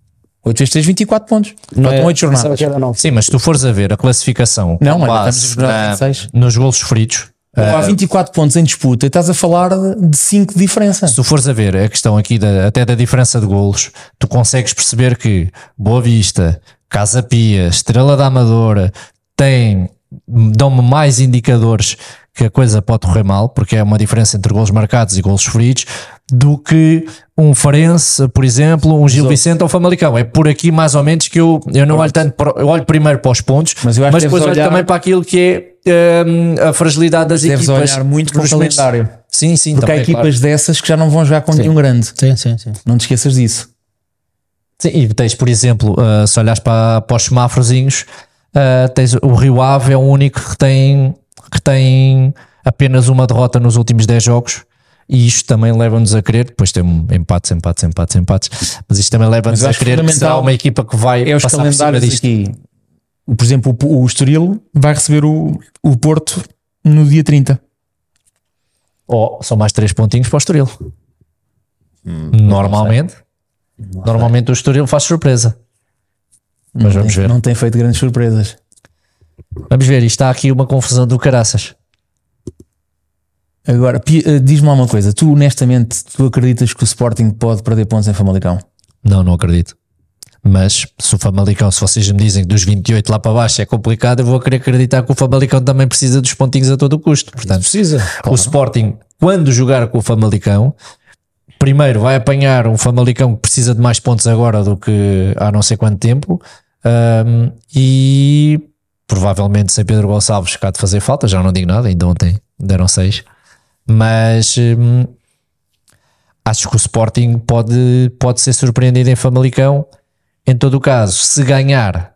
oito vezes três, vinte e quatro pontos. Faltam oito jornadas. Sim, mas se tu fores a ver a classificação Não, com olha, base estamos a jogar na- seis. nos golos sofridos, Há vinte e quatro pontos em disputa e estás a falar de cinco de diferença. se tu fores a ver a questão aqui da, até da diferença de golos, tu consegues perceber que Boa Vista, Casa Pia, Estrela da Amadora têm, dão-me mais indicadores que a coisa pode correr mal, porque é uma diferença entre golos marcados e golos sofridos, do que um Farense, por exemplo, um Gil Vicente ou Famalicão. É por aqui mais ou menos que eu, eu não olho tanto para, eu olho primeiro para os pontos, Mas eu acho mas que depois deves olho olhar- também para aquilo que é hum, a fragilidade das Deves equipas. olhar muito para o nos momentos- calendário. Sim, sim, Porque há também, equipas claro. dessas que já não vão jogar com nenhum grande. Sim, sim, sim. Não te esqueças disso. Sim, e tens, por exemplo, uh, se olhares para, para os semáforozinhos, uh, tens o Rio Ave é o único que tem, que tem apenas uma derrota nos últimos dez jogos, e isto também leva-nos a crer, depois tem um empates, empates, empates, empates, mas isto também leva-nos Mas eu a acho crer que fundamental será uma equipa que vai É os passar por cima calendários disto. aqui. Por exemplo, o, o Estoril vai receber o, o Porto no dia trinta. Ou são mais três pontinhos para o Estoril. Normalmente, normalmente o Estoril faz surpresa. Mas Não vamos tem- ver. Não tem feito grandes surpresas. Vamos ver, isto está aqui uma confusão do caraças. Agora, Pi- eh, diz-me lá uma coisa. Tu, honestamente, tu acreditas que o Sporting pode perder pontos em Famalicão? Não, não acredito. Mas se o Famalicão, se vocês me dizem que dos vinte e oito lá para baixo é complicado, eu vou querer acreditar que o Famalicão também precisa dos pontinhos a todo o custo. Portanto, Precisa. o Sporting, quando jogar com o Famalicão, primeiro vai apanhar um Famalicão que precisa de mais pontos agora do que há não sei quanto tempo, ahm, e provavelmente sem Pedro Gonçalves cá de fazer falta, já não digo nada, ainda ontem deram seis, mas hum, acho que o Sporting pode, pode ser surpreendido em Famalicão. Em todo o caso, se ganhar,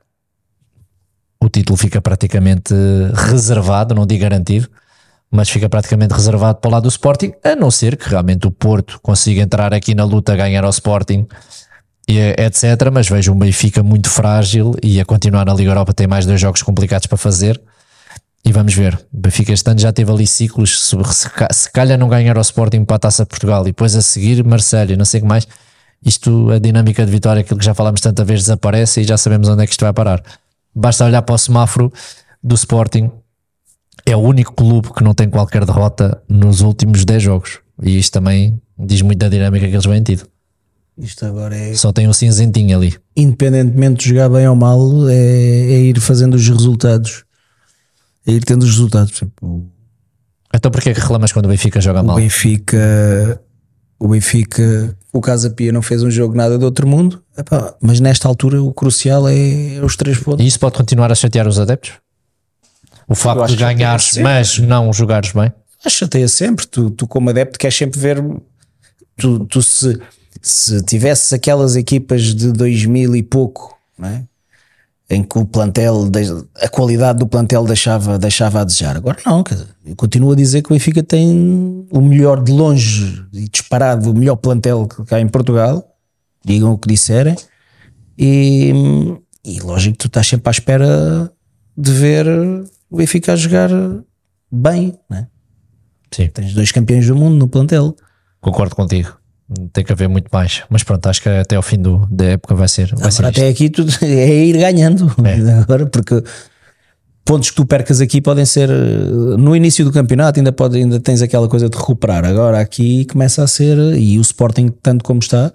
o título fica praticamente reservado, não digo garantido, mas fica praticamente reservado para o lado do Sporting, a não ser que realmente o Porto consiga entrar aqui na luta, ganhar ao Sporting, e etcétera. Mas vejo um Benfica muito frágil e a continuar na Liga Europa tem mais dois jogos complicados para fazer. E vamos ver, o Benfica este ano já teve ali ciclos, se, se calhar não ganhar ao Sporting para a Taça de Portugal e depois a seguir Marselha, não sei o que mais, isto, a dinâmica de vitória, aquilo que já falámos tanta vez, desaparece e já sabemos onde é que isto vai parar. Basta olhar para o semáforo do Sporting, é o único clube que não tem qualquer derrota nos últimos dez jogos, e isto também diz muito da dinâmica que eles vêm tido. Isto agora é, Só tem um cinzentinho ali. independentemente de jogar bem ou mal, é, é ir fazendo os resultados. É ir tendo os resultados. Por exemplo, Então porquê é que reclamas quando o Benfica joga o mal? Benfica, o Benfica, o Casa Pia não fez um jogo nada de outro mundo. Epá, mas nesta altura o crucial é os três pontos. E isso pode continuar a chatear os adeptos? O facto acho de que chateia ganhares, sempre. mas não jogares bem? Mas chateia sempre. Tu, tu como adepto queres sempre ver. Tu, tu se, se tivesses aquelas equipas de dois mil e pouco, não é? Em que o plantel, a qualidade do plantel deixava, deixava a desejar. Agora não, quer dizer, eu continuo a dizer que o Benfica tem o melhor de longe e disparado, o melhor plantel que cá em Portugal. Digam o que disserem. E, e lógico que tu estás sempre à espera de ver o Benfica a jogar bem, não é? Sim, Tens dois campeões do mundo no plantel. concordo contigo. Tem que haver muito mais. Mas pronto, acho que até ao fim do, da época vai ser, vai ser Agora, isto. até aqui tudo é ir ganhando. Agora, porque pontos que tu percas aqui podem ser no início do campeonato, ainda, pode, ainda tens aquela coisa de recuperar. Agora aqui começa a ser, e o Sporting, tanto como está,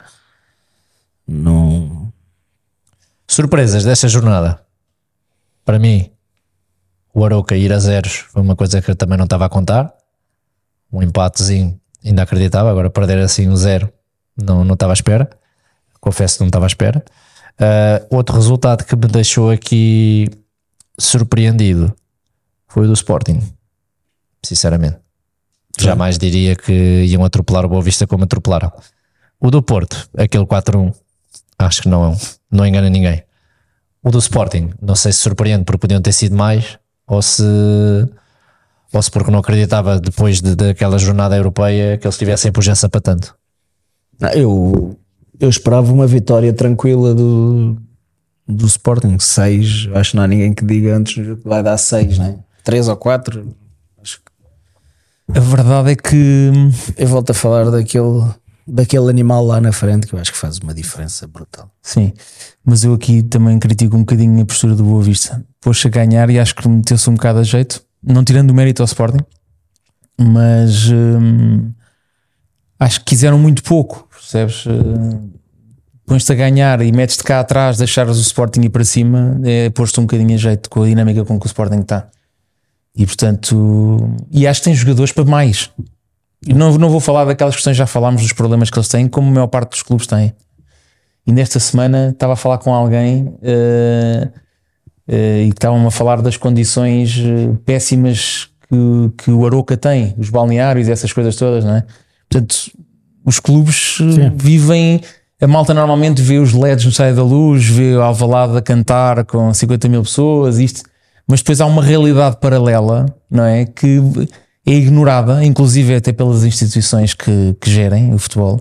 não. Surpresas desta jornada. Para mim, o Arouca ir a zeros foi uma coisa que eu também não estava a contar. Um empatezinho ainda acreditava, agora perder assim um zero não, não estava à espera. Confesso que não estava à espera. Uh, outro resultado que me deixou aqui surpreendido foi o do Sporting, sinceramente. Jamais diria que iam atropelar o Boa Vista como atropelaram. O do Porto, aquele quatro a um, acho que não, não engana ninguém. O do Sporting, não sei se surpreende porque podiam ter sido mais, ou se, ou se porque não acreditava depois de, daquela jornada europeia que eles tivessem pujança para tanto. Eu, eu esperava uma vitória tranquila do, do Sporting. seis, acho que não há ninguém que diga antes que vai dar seis, não é? três ou quatro. A verdade é que Eu volto a falar daquele daquele animal lá na frente que eu acho que faz uma diferença brutal. Sim, mas eu aqui também critico um bocadinho a postura do Boa Vista. Pôs-se a ganhar e acho que meteu-se um bocado a jeito, não tirando o mérito ao Sporting, mas hum, acho que quiseram muito pouco, percebes? Uh, pões-te a ganhar e metes-te cá atrás, deixares o Sporting ir para cima, é pôs-te um bocadinho a jeito com a dinâmica com que o Sporting está. E portanto, e acho que tem jogadores para mais. Não, não vou falar daquelas questões, já falámos dos problemas que eles têm, como a maior parte dos clubes têm. E nesta semana estava a falar com alguém uh, uh, e estavam a falar das condições péssimas que, que o Aroca tem, os balneários e essas coisas todas, não é? Portanto, os clubes Sim. vivem. A malta normalmente vê os L E Ds no saio da luz, vê o Alvalade a cantar com cinquenta mil pessoas, isto, mas depois há uma realidade paralela, não é? Que é ignorada, inclusive até pelas instituições que, que gerem o futebol.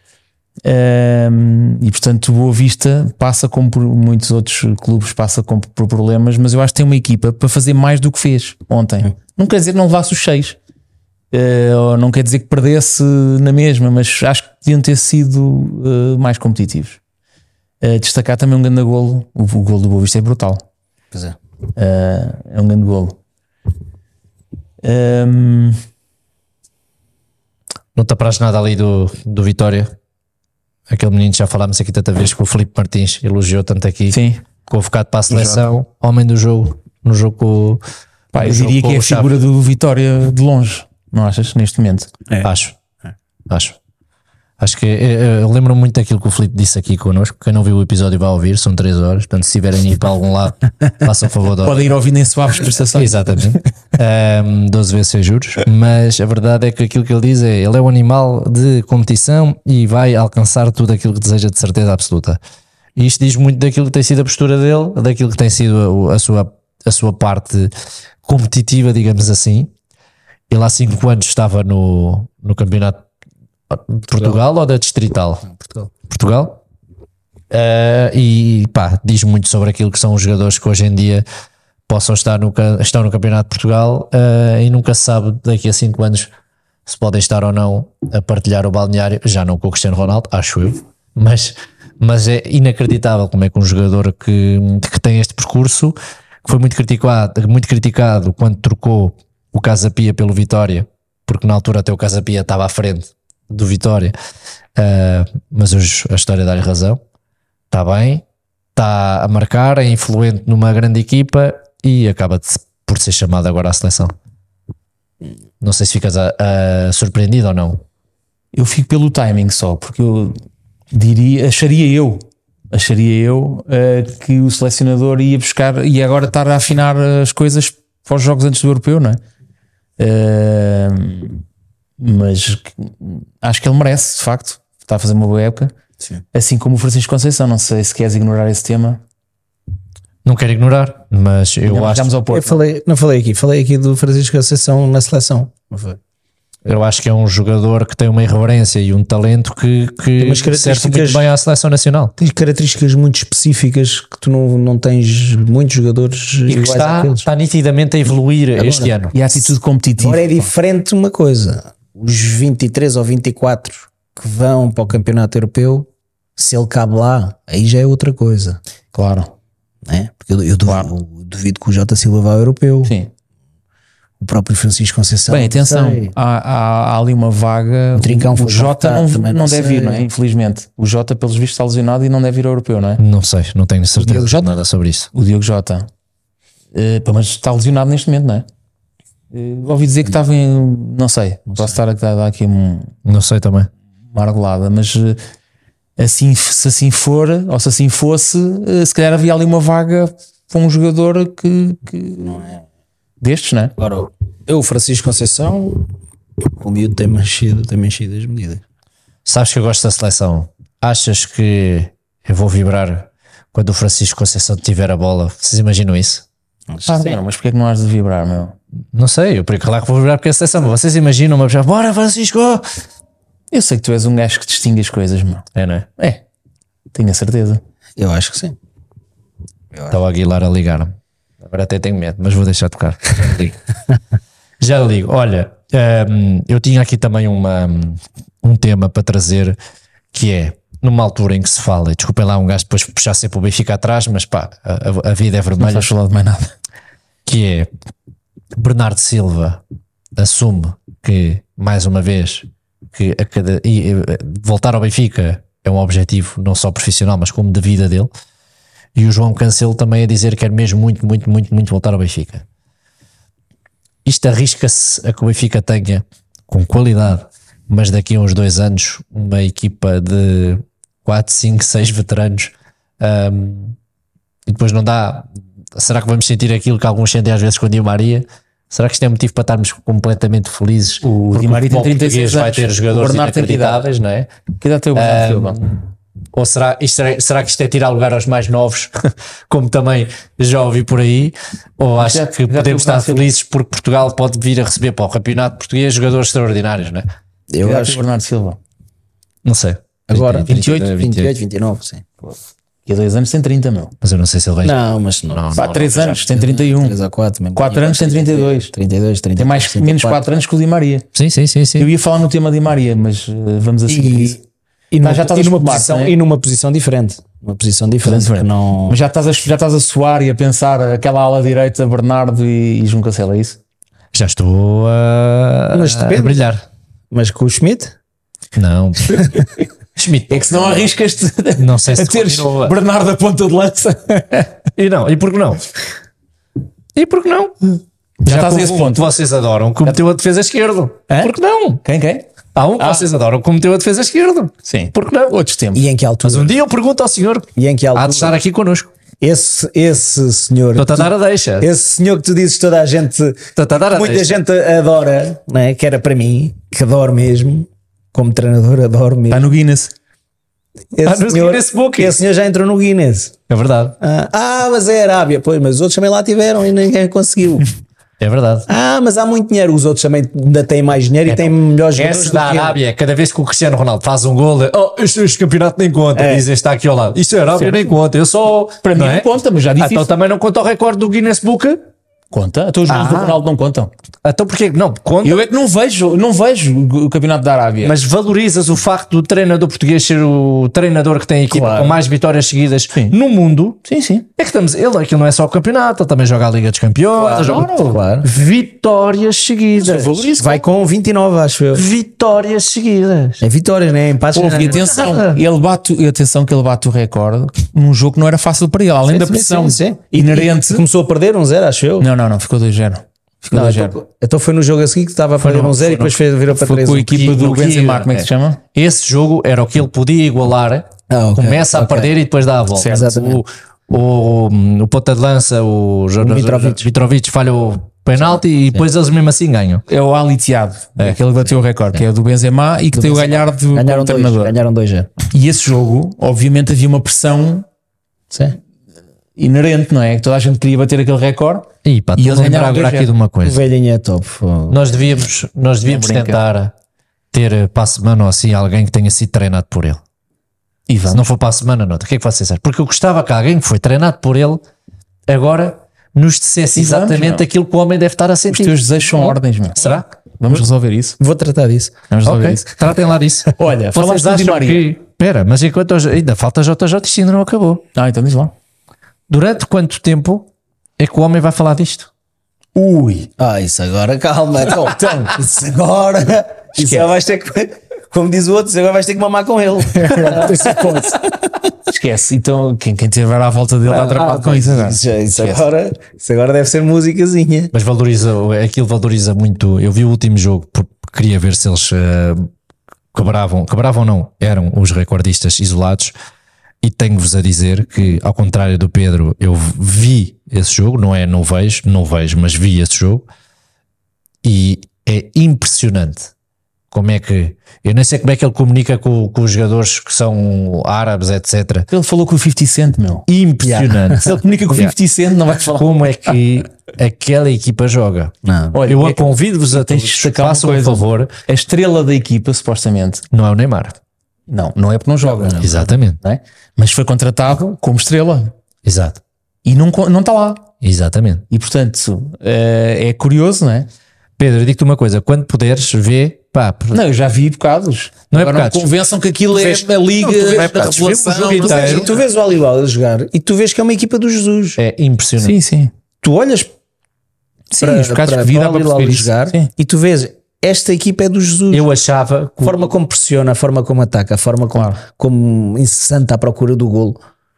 Um, e portanto o Boa Vista passa como por muitos outros clubes, passa como por problemas, mas eu acho que tem uma equipa para fazer mais do que fez ontem. Hum. Não quer dizer que não levasse os seis, uh, não quer dizer que perdesse na mesma, mas acho que deviam ter sido uh, mais competitivos. Uh, destacar também um grande golo. O, o golo do Boa Vista é brutal. Pois é. Uh, é um grande golo. Um... Não te apraz nada ali do, do Vitória? Aquele menino que já falámos aqui tanta vez, que o Filipe Martins elogiou tanto aqui. Sim. Convocado para a seleção, homem do jogo, no jogo com. Pá, eu diria que é a figura do Vitória de longe, não achas? Neste momento, é. Acho, é. acho. Acho que eu, eu lembro muito daquilo que o Filipe disse aqui connosco. Quem não viu o episódio vai ouvir, são três horas. Portanto, se tiverem ir para algum lado, façam favor de podem ir ouvindo em suaves prestações. Exatamente, um, doze vezes sem juros. Mas a verdade é que aquilo que ele diz é: ele é um animal de competição e vai alcançar tudo aquilo que deseja, de certeza absoluta. E isto diz muito daquilo que tem sido a postura dele, daquilo que tem sido a, a, sua, a sua parte competitiva, digamos assim. Ele há cinco anos estava no, no campeonato de Portugal, Portugal ou da Distrital? Portugal. Portugal. Uh, e pá, diz muito sobre aquilo que são os jogadores que hoje em dia possam estar no, estão no campeonato de Portugal uh, e nunca se sabe daqui a cinco anos se podem estar ou não a partilhar o balneário, já não com o Cristiano Ronaldo, acho eu, mas, mas é inacreditável como é que um jogador que, que tem este percurso, que foi muito criticado, muito criticado quando trocou o Casa Pia pelo Vitória, porque na altura até o Casa Pia estava à frente do Vitória, uh, mas hoje a história dá-lhe razão, está bem, está a marcar, é influente numa grande equipa e acaba de, por ser chamado agora à seleção. Não sei se ficas a, a surpreendido ou não. Eu fico pelo timing só, porque eu diria, acharia eu acharia eu uh, que o selecionador ia buscar e agora estar a afinar as coisas para os jogos antes do europeu, não é? Uh, mas acho que ele merece, de facto, está a fazer uma boa época. Sim. Assim como o Francisco Conceição. Não sei se queres ignorar esse tema. Não quero ignorar, mas eu não, acho ao Porto, eu falei, não falei aqui, falei aqui do Francisco Conceição na seleção, não foi? Eu acho que é um jogador que tem uma irreverência e um talento que, que serve muito bem à seleção nacional. Tem características muito específicas que tu não, não tens muitos jogadores e que está, está nitidamente a evoluir agora, este ano. E a atitude competitiva. Agora é diferente uma coisa. Os vinte e três ou vinte e quatro que vão para o campeonato europeu, se ele cabe lá, aí já é outra coisa. Claro. É? Porque eu, eu, duvido, claro. eu duvido que o Jota Silva vá ao europeu. Sim. O próprio Francisco Conceição. Bem, atenção, há, há, há ali uma vaga. O Trincão o Jota não, não, não deve sei. ir, não é? Infelizmente. O Jota, pelos vistos, está lesionado e não deve ir ao europeu, não é? Não sei, não tenho certeza de nada sobre isso. O Diogo Jota. Uh, mas está lesionado neste momento, não é? Uh, ouvi dizer que estava em. Não sei, não posso sei. estar a dar aqui um, não sei também. Uma argolada, mas uh, assim, se assim for, ou se assim fosse, uh, se calhar havia ali uma vaga para um jogador que, que não é destes, não é? Agora, eu, o Francisco Conceição, o miúdo tem mexido, tem mexido as medidas. Sabes que eu gosto da seleção. Achas que eu vou vibrar quando o Francisco Conceição tiver a bola? Vocês imaginam isso? Ah, não, mas porquê é que não has de vibrar, meu? Não sei, eu claro que vou vibrar porque é a seleção. Vocês imaginam uma pessoa, bora Francisco! Eu sei que tu és um gajo que distingue as coisas, meu. É, não é? É, tenho a certeza. Eu acho que sim. Está o Aguilar a ligar-me. Agora até tenho medo, mas vou deixar tocar. Já ligo. Já ligo. Olha, um, eu tinha aqui também uma, um tema para trazer, que é numa altura em que se fala, e desculpem lá um gajo depois puxar sempre o Benfica atrás, mas pá, a, a vida é Não vermelha, vais falar de mais nada. que é Bernardo Silva assume que, mais uma vez, que a cada, e, e, voltar ao Benfica é um objetivo não só profissional, mas como de vida dele, e o João Cancelo também a dizer que quer mesmo muito, muito, muito, muito voltar ao Benfica. Isto arrisca-se a que o Benfica tenha, com qualidade, mas daqui a uns dois anos, uma equipa de quatro, cinco, seis veteranos, um, e depois não dá. Será que vamos sentir aquilo que alguns sentem às vezes com o Di Maria? Será que isto é motivo para estarmos completamente felizes? O Di Maria tem trinta e seis vai anos. ter jogadores O Bernardo tem que inacreditáveis, não é? Que idade tem o Bernardo Silva? Ou será, isto é, será que isto é tirar lugar aos mais novos, como também já ouvi por aí? Ou acho Já- que já podemos tem o estar felizes porque Portugal pode vir a receber para o campeonato português jogadores extraordinários, não é? Eu Eu acho acho o Bernardo Silva. Não sei. agora vinte e oito, vinte e oito, vinte e nove, sim. Daqui a dois anos tem trinta, meu. Mas eu não sei se ele vai. Não, mas não. Não, Há não, três não, anos tem trinta e um. três ou quatro, mesmo. quatro anos tem trinta e dois. trinta e dois, trinta Tem mais, menos quatro anos que o Di Maria. Sim, sim, sim, sim. Eu ia falar no tema Di Maria, mas uh, vamos a seguir isso. E, e, numa, já estás e, a numa espumar, posição, não é? e numa posição diferente. Uma posição diferente. Que não... Mas já estás, a, já estás a suar e a pensar aquela ala direita, Bernardo e, e João Cancelo, é isso? Já estou a, Mas a depende. brilhar. Mas com o Schmidt? Não. Schmidt. É que se não arriscas-te Não sei se a teres continua. Bernardo a ponta de lança. E não, e por que não? E por que não? Já estás a houve esse um ponto. que vocês adoram, que meteu a defesa esquerda. Hã? Por que não? Quem, quem? Há um que Ah. vocês adoram, que meteu a defesa esquerda. Sim. Por que não? Outros tempos. E em que altura? Mas um dia eu pergunto ao senhor, E em que há altura? de estar aqui connosco. Esse, esse senhor. Estou-te a dar a deixa. Esse senhor que tu dizes toda a gente. Estou-te a dar a Muita deixa. gente adora, não é? Que era para mim, que adoro mesmo. Como treinador, adoro mesmo. Está no Guinness. Esse, Ah, no Guinness Book. esse senhor já entrou no Guinness. É verdade. Ah, ah, mas é Arábia. Pois, mas os outros também lá tiveram e ninguém conseguiu. É verdade. Ah, mas há muito dinheiro. Os outros também ainda têm mais dinheiro e têm melhores jogadores. Essa do da que ele. Arábia, cada vez que o Cristiano Ronaldo faz um gol, oh, este, este campeonato nem conta. É. Dizem, está aqui ao lado. Isto é Arábia, nem conta. Eu só. Para mim não não é? conta, mas já disse Ah, então isso. também não conta o recorde do Guinness Book? Conta. Então os jogos do Ronaldo não contam. Então porquê que não? Conta. Eu é que não vejo, não vejo o campeonato da Arábia. Mas valorizas o facto do treinador português ser o treinador que tem a equipa Claro. com mais vitórias seguidas Sim. no mundo. sim, sim. É que estamos. Ele, aquilo não é só o campeonato, ele também joga a Liga dos Campeões. joga- Claro. Vitórias seguidas. Vai com vinte e nove, acho eu. Vitórias seguidas. É vitórias, né? Empates. Houve, e atenção, ele bate, e atenção que ele bate o recorde num jogo que não era fácil para ele, além da Sim, pressão sim, sim. inerente. Começou a perder um zero, acho eu. Não, não, não, ficou dois zero. Ficou Não, dois zero. então, então foi no jogo a seguir que estava a perder no- um zero e foi depois foi, virou para Foi três. com a um. equipa E do no Benzema, que- como é que se chama? Esse jogo era o que ele podia igualar. Ah, ok, Começa a ok. perder e depois dá a volta. Certo. Exatamente. O, o, o ponta de lança, o, o Mitrovic. Mitrovic falha o penalti e depois eles mesmo assim ganham. É o Ali Tiago, aquele que bateu o recorde, que é o do Benzema e que tem o Galhardo como Ganharam dois, treinador. ganharam dois zero. E esse jogo, obviamente, havia uma pressão Sim. inerente, não é? Que toda a gente queria bater aquele recorde. E pá, E estou eles a lembrar ganharam agora dois aqui de uma O coisa. velhinho é top. fogo. Nós devíamos, nós devíamos Não brinca. tentar ter eh, para a semana ou assim alguém que tenha sido treinado por ele. E Se vamos. não for para a semana, não. O que é que vocês acham? Porque eu gostava que alguém que foi treinado por ele agora nos dissesse E vamos, exatamente meu. aquilo que o homem deve estar a Os sentir. teus desejos são ordens, meu. Será? Vamos resolver isso. Vou tratar disso. Vamos resolver Ok, isso. tratem lá disso. Olha, Vocês falaste do Di acham Maria. que... Espera, mas enquanto hoje- ainda falta J J, isto ainda não acabou. Ah, então diz lá. Durante quanto tempo é que o homem vai falar disto? Ui. Ah, isso agora, calma. Então, isso agora. Isso agora vais ter que. Como diz o outro, isso agora vais ter que mamar com ele. Esquece. Então, quem, quem estiver à volta dele está atrapado com isso agora. Isso, isso agora. Isso agora deve ser musicazinha. Mas valoriza, aquilo valoriza muito. Eu vi o último jogo porque queria ver se eles eh, quebravam, quebravam não, eram os recordistas isolados. E tenho-vos a dizer que, ao contrário do Pedro, eu vi esse jogo, não é, não vejo, não vejo, mas vi esse jogo e é impressionante como é que, eu nem sei como é que ele comunica com, com os jogadores que são árabes, etcétera. Ele falou com o fifty Cent, meu. Impressionante. Se ele comunica com o fifty Cent, não vai falar. Como é que aquela equipa joga? Não. Olha, Eu é a que convido-vos a tens todos, de destacar uma façam um coisa. favor, A estrela da equipa, supostamente, não é o Neymar. não, não é porque não joga, não, Exatamente. é? Mas foi contratado como estrela Exato. e não co- não está lá. Exatamente. E portanto, eh, é curioso, não é? Pedro, eu digo-te uma coisa, quando puderes, vê Pá, Não, eu já vi bocados. Não é Agora bocados. Não convençam que aquilo é vês- a liga não, tu vês- da bocados. revelação. Vês o jogo não sei. inteiro. E tu vês o Alibaba a jogar e tu vês que é uma equipa do Jesus. é impressionante. Sim, sim. Tu olhas Sim, para, os bocados para, que vi para dá o para Alibaba perceber isso. jogar Sim. e tu vês esta equipa é do Jesus. Eu achava que A forma como pressiona, a forma como ataca, a forma como, Claro. como incessante à procura do golo.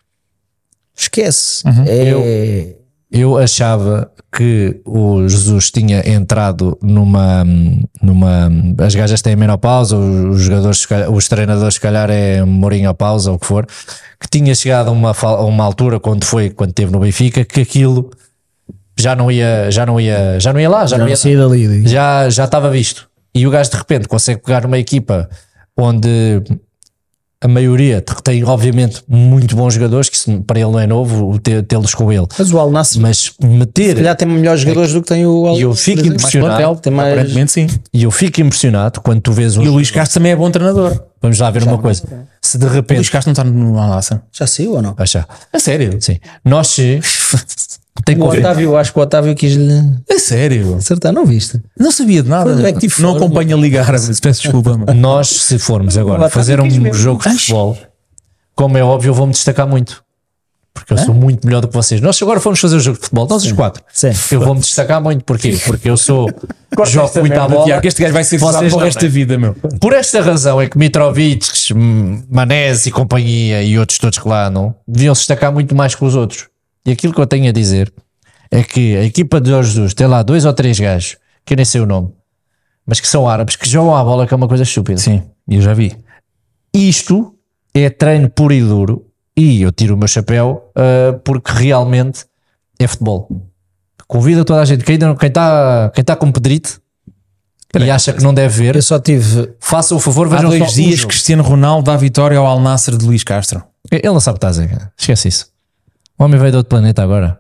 Esquece. Uhum. É... Eu achava que o Jesus tinha entrado numa, numa as gajas têm menopausa, os jogadores, se calhar- os treinadores se calhar é Mourinho pausa ou o que for, que tinha chegado a uma, fa- a uma altura quando foi, quando esteve no Benfica, que aquilo já não ia, já não ia, já não ia lá, já, Já não não ia saí dali. digo. já, já estava visto. E o gajo de repente consegue pegar numa equipa onde a maioria tem obviamente muito bons jogadores, que isso para ele não é novo, o ter- tê-los com ele, Mas o Al Nassr, mas se meter calhar, tem melhores jogadores do que tem o Al e eu fico por exemplo. impressionado. Plantel, Tem mais- aparentemente sim. E eu fico impressionado quando tu vês um. E o Luís Castro também é bom treinador. Vamos lá ver uma coisa. Se de O Luís repente. Castro não está no Al-Nassr. Já saiu ou não? Achar. A sério? Sim. Nós se. Tem que O confiar. Otávio, eu acho que o Otávio quis-lhe A sério? acertar, não viste? Não sabia de nada. Foi do Active Não Forum. acompanho a Liga Árabe. Peço desculpa. Mano. Nós, se formos agora Otávio fazer um quis mesmo. jogo de futebol, como é óbvio, eu vou-me destacar muito. Porque eu sou muito melhor do que vocês. Nós agora fomos fazer o jogo de futebol, nós os quatro. Sim. Eu vou-me destacar muito. Porquê? Porque eu sou. jogo muito à bola. Tiago, este gajo vai ser usado Vocês para o não, resto né? da vida, meu. Por esta razão é que Mitrovic, Manés e companhia e outros todos que lá não deviam se destacar muito mais que os outros. E aquilo que eu tenho a dizer é que a equipa de Jorge Jesus tem lá dois ou três gajos, que eu nem sei o nome, mas que são árabes, que jogam à bola, que é uma coisa estúpida. Sim, eu já vi. Isto é treino puro e duro, e eu tiro o meu chapéu uh, porque realmente é futebol. Convido toda a gente, quem está quem tá, quem tá com Pedrite e acha que não deve ver, Eu só tive. faça o favor, Há vejam dois só o dias jogo. Cristiano Ronaldo dá vitória ao Al-Nassr de Luís Castro. Ele não sabe o que está a dizer, cara. Esquece isso. O homem veio de outro planeta agora.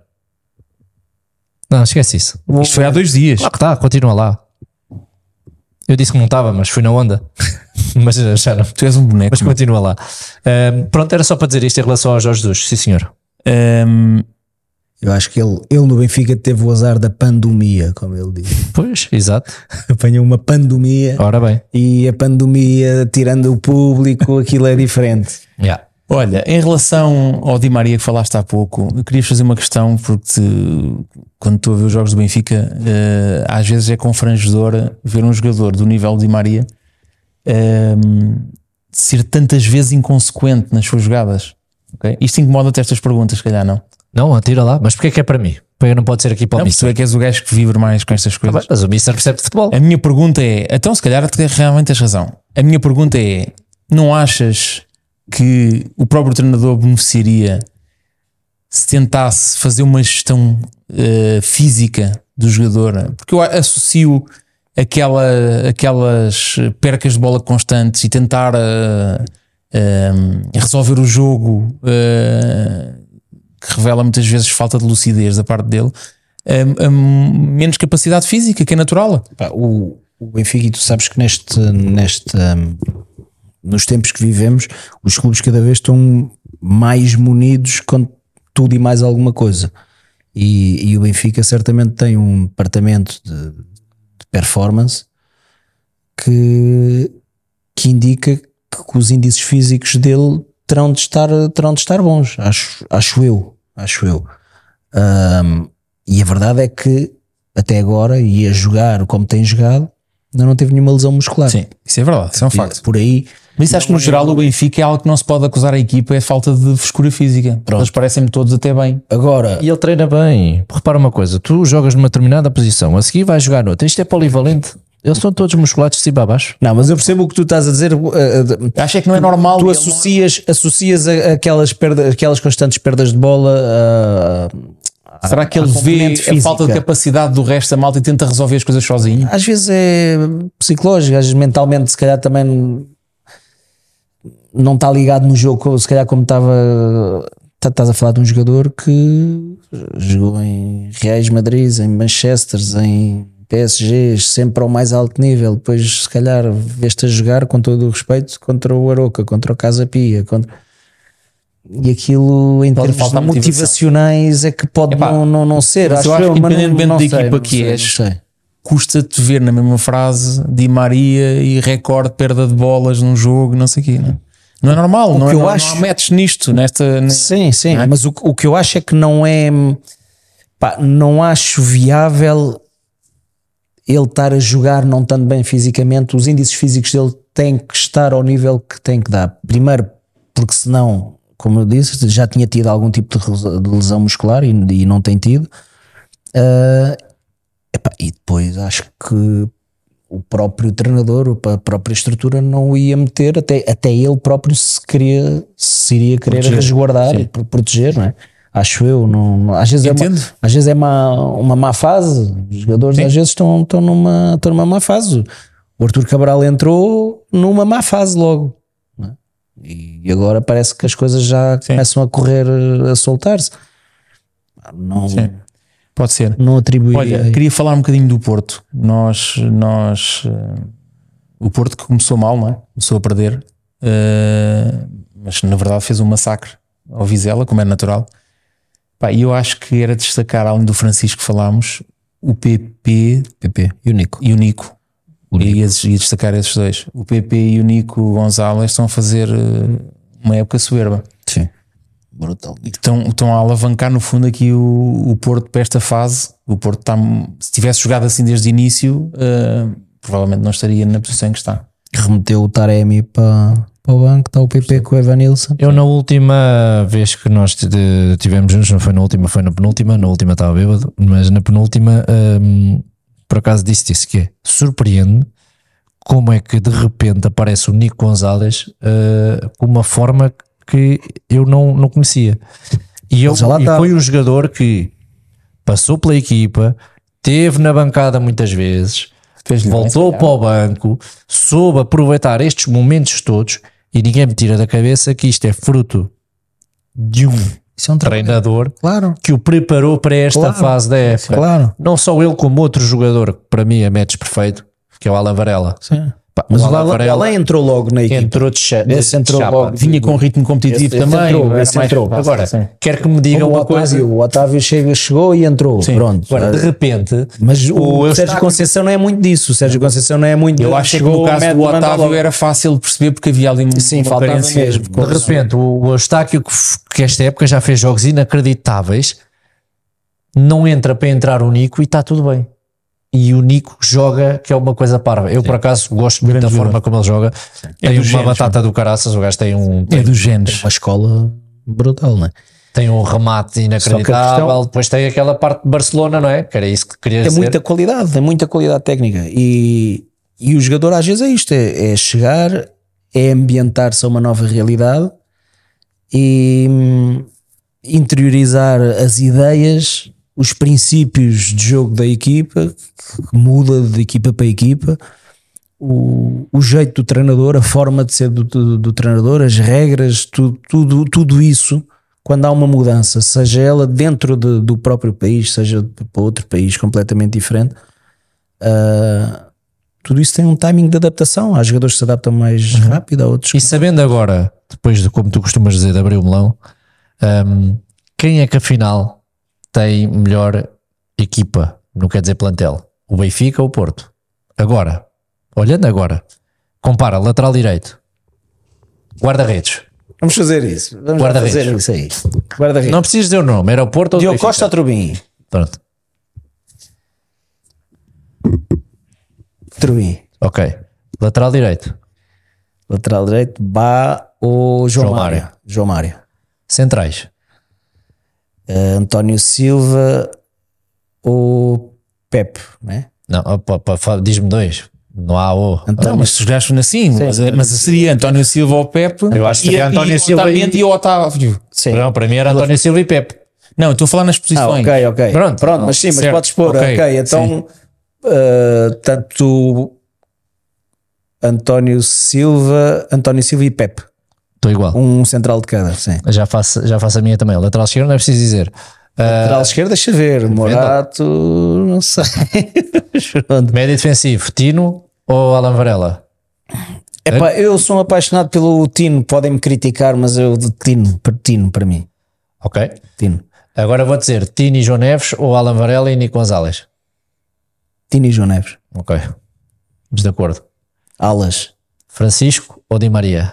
Não, esquece isso. Isto foi há dois dias. Claro que está, continua lá. Eu disse que não estava, mas fui na onda. mas já não. Tu és um boneco. Mas continua lá. Ahm, pronto, era só para dizer isto em relação ao Jorge Jesus. Sim, senhor. Ahm, Eu acho que ele, ele no Benfica teve o azar da pandemia, como ele diz. Pois, exato. Apanhou uma pandemia Ora bem. e a pandemia, tirando o público, aquilo é diferente. Yeah. Olha, em relação ao Di Maria que falaste há pouco, eu queria fazer uma questão porque te- quando estou a ver os jogos do Benfica, eh, às vezes é confrangedor ver um jogador do nível de Di Maria ehm, ser tantas vezes inconsequente nas suas jogadas. Ok? Isto incomoda-te estas perguntas, se calhar não. Não, atira lá. Mas porquê é que é para mim? Porque não pode ser aqui para o Não, porque tu Mister. é que és o gajo que vibra mais com estas Ah, coisas. bem, mas o Mister percebe de futebol. A minha pergunta é, então se calhar tu realmente tens razão. A minha pergunta é, não achas que o próprio treinador beneficiaria se tentasse fazer uma gestão eh, física do jogador? Porque eu associo aquela, aquelas percas de bola constantes e tentar eh, eh, resolver o jogo eh, que revela muitas vezes falta de lucidez da parte dele, eh, eh, menos capacidade física, que é natural. Pá, o, o Benfica, e tu sabes que neste, neste hum, nos tempos que vivemos, os clubes cada vez estão mais munidos com tudo e mais alguma coisa. E, e o Benfica certamente tem um departamento de, de performance que, que indica que os índices físicos dele terão de estar, terão de estar bons, acho, acho eu. Acho eu. Hum, e a verdade é que até agora, e a jogar como tem jogado, ainda não teve nenhuma lesão muscular. Sim, isso é verdade, isso é um facto. Por aí, Mas isso acho que no geral o Benfica é algo que não se pode acusar a equipa, é falta de frescura física. Eles parecem-me todos até bem. agora, E ele treina bem. Repara uma coisa: tu jogas numa determinada posição, a seguir vais jogar noutra. Isto é polivalente. Eles são todos musculados de cima a baixo. não, mas eu percebo o que tu estás a dizer. uh, uh, Acho é que não é normal. Tu ele associas, associas a- aquelas, perdas, aquelas constantes perdas de bola uh, não- Será que ele à vê componente a falta de física. capacidade do resto da malta e tenta resolver as coisas sozinho? Às vezes é psicológico, às vezes mentalmente, se calhar também não- não está ligado no jogo, se calhar como estava. tá- Estás a falar de um jogador que jogou em Reais Madrid, em Manchester, em P S G, sempre ao mais alto nível. Depois, se calhar, veste a jogar, com todo o respeito, contra o Aroca, contra o Casa Pia. Contra... E aquilo, em Pode termos faltar motivação. motivacionais, é que pode Epá, não, não, não ser. mas Acho eu acho que mas não- independentemente não da sei, equipa não que sei, és, não sei. custa-te ver na mesma frase Di Maria e recorde perda de bolas num jogo, não sei o quê, não é? Não é normal, O não, que é, eu não, acho- não há metes nisto, nesta. Sim, sim, Não é? mas o, o que eu acho é que não é, pá, não acho viável ele estar a jogar não estando bem fisicamente. Os índices físicos dele têm que estar ao nível que tem que dar. Primeiro, porque senão, como eu disse, já tinha tido algum tipo de res- de lesão muscular e, e não tem tido. Ah, epá, e depois acho que o próprio treinador, a própria estrutura não o ia meter, até, até ele próprio se queria, se iria querer Proteger. resguardar Sim. e pro- proteger, não é? Acho eu, não, não- às vezes é, uma, Entendo. às vezes é uma, uma má fase, os jogadores Sim. às vezes estão, estão, numa, estão numa má fase. O Arthur Cabral entrou numa má fase logo, não é? E agora parece que as coisas já Sim. começam a correr, a soltar-se. Não, Sim. Pode ser. não atribuiria. Olha, queria falar um bocadinho do Porto. Nós, nós eh, o Porto que começou mal, não é? Começou a perder, eh, mas na verdade fez um massacre ao Vizela, como é natural. Pá, e eu acho que era destacar, além do Francisco que falámos, o P P P P, e o Nico. e o Nico. Ia, ia destacar esses dois. O P P e o Nico Gonzalez estão a fazer eh, uma época soberba. Sim, brutal. E que estão, estão a alavancar no fundo aqui o, o Porto para esta fase. O Porto está, se tivesse jogado assim desde o início, eh, provavelmente não estaria na posição em que está. Remeteu o Taremi para, para o banco, está o P P com o Evanilson. Eu na última vez que nós t- tivemos juntos, não foi na última, foi na penúltima, na última estava bêbado, mas na penúltima hum, por acaso disse isso, que é, surpreende como é que de repente aparece o Nico Gonzalez uh, com uma forma que eu não, não conhecia. E, eu, já lá e estava. foi um jogador que passou pela equipa, teve na bancada muitas vezes, Fez-lhe bem, voltou se calhar. para o banco, soube aproveitar estes momentos todos e ninguém me tira da cabeça que isto é fruto de um Isso é um trabalho. treinador Claro, que o preparou para esta Claro. fase da época. claro. Não só ele, como outro jogador que para mim é match perfeito, que é o Alan Varela. Sim. Pá, Mas o Alan Alan Varela entrou logo na equipa. entrou de, cha de Esse entrou chapa. logo. Vinha com um ritmo competitivo Esse- esse também. entrou, era esse mais entrou. fácil, Agora, sim. quer que me diga Como o uma coisa. Otávio, o Otávio chega, chegou e entrou. Pronto. Agora, de repente, Mas o, o Sérgio Eustáquio- Conceição não é muito disso. O Sérgio Conceição não é muito. Eu acho que no caso do Otávio era fácil perceber porque havia ali um- Sim, uma faltava carência. mesmo. de repente, o, o Eustáquio, que, f- que esta época já fez jogos inacreditáveis, não entra para entrar o Nico e está tudo bem. E o Nico joga, que é uma coisa parva. Eu, por acaso, gosto muito da Grande forma jogador. como ele joga. É Tem dos uma genes, batata do caraças, o gajo tem um, É dos genes. Uma escola brutal, não é? tem um remate inacreditável. questão- Depois tem aquela parte de Barcelona, não é? Que era isso que queria Tem dizer. muita qualidade, tem muita qualidade técnica. E, e o jogador às vezes é isto: é, é chegar, é ambientar-se a uma nova realidade e hum, interiorizar as ideias, os princípios de jogo da equipa, que muda de equipa para equipa, o, o jeito do treinador, a forma de ser do, do, do treinador, as regras, tudo, tudo, tudo isso. Quando há uma mudança, seja ela dentro de- do próprio país, seja para outro país completamente diferente, ah, tudo isso tem um timing de adaptação. Há jogadores que se adaptam mais rápido, há outros E sabendo agora, depois de como tu costumas dizer, de abrir o melão, hum, quem é que afinal tem melhor equipa, não quer dizer plantel? O Benfica ou o Porto? Agora, olhando agora, compara lateral direito, guarda-redes. Vamos fazer isso. Vamos lá Guarda-redes. fazer isso aí. Guarda-redes. Não precisas dizer o nome, era o Porto ou o Diogo Benfica? Costa ou Trubin? Pronto, Trubin. ok. Lateral direito, Lateral direito, Bá ou João, João Mário? Mário. João Mário. centrais, Ah, António Silva ou Pepe, né? não, opa, opa, fa- diz-me dois, não há o. António, Não, mas se os gajos foram assim, mas, mas seria António Silva ou Pepe. Eu acho que seria e, António e, Silva e- e o Otávio. sim. Não, para mim era António Silva e Pepe. Não, eu estou a falar nas Ah, posições. ok, ok. Pronto. Pronto, mas sim, mas Certo. podes pôr, Ok, ok, então ah, tanto António Silva, António Silva e Pepe, Estou igual. um central de cada, sim. Já faço, já faço a minha também. O lateral esquerdo não é preciso dizer. Ah, Lateral esquerdo, deixa ver, Morato, não sei. Pronto. médio defensivo, Tino ou Alan Varela? Epá, eu sou um apaixonado pelo Tino, podem-me criticar, mas eu de Tino, para Tino para mim, Ok. Tino. Agora vou dizer Tino e João Neves ou Alan Varela e Nico Gonzalez. Coutinho e João Neves. Ok. Estamos de acordo. Alas. Francisco ou Di Maria?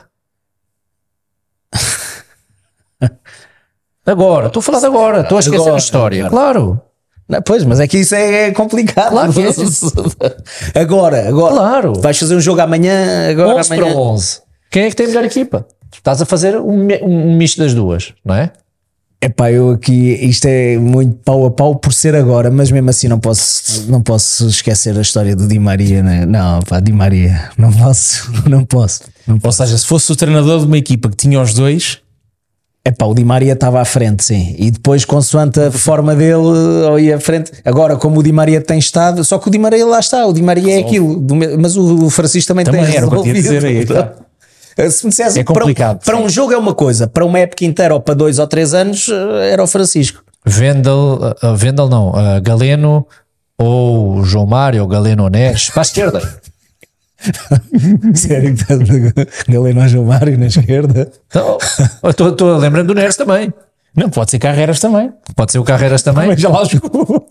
Agora, estou a falar de agora, estou a esquecer Agora, a história. agora. Claro, Não, pois, mas é que isso é complicado. Claro que é. Agora, agora. Claro. Vais fazer um jogo amanhã, agora onze amanhã. para onze. Quem é que tem a melhor equipa? Estás a fazer um, mi- um misto das duas, não é? Epá, eu aqui, isto é muito pau a pau por ser agora, mas mesmo assim não posso, não posso esquecer a história do Di Maria, né? Não, pá, Di Maria, não posso, não posso. Não Ou posso. seja, se fosse o treinador de uma equipa que tinha os dois, Epá, o Di Maria estava à frente, sim, e depois, consoante a forma dele, ou ia à frente. Agora, como o Di Maria tem estado, só que o Di Maria lá está, o Di Maria é aquilo, do me- mas o, o Francisco também, Também tem era o que eu tinha a resolvido. dizer aí, claro. Se me dissesse, É complicado, para, um- para um jogo é uma coisa, para uma época inteira ou para dois ou três anos eh, era o Francisco. Vendel, uh, Vendel não, uh, Galeno ou João Mário ou Galeno ou Neres, para a esquerda. Sério que estás a Galeno ao João Mário na esquerda? Então, estou lembrando do Neres também. não, pode ser Carreiras também. Pode ser o Carreiras também. Mas já lá jogou.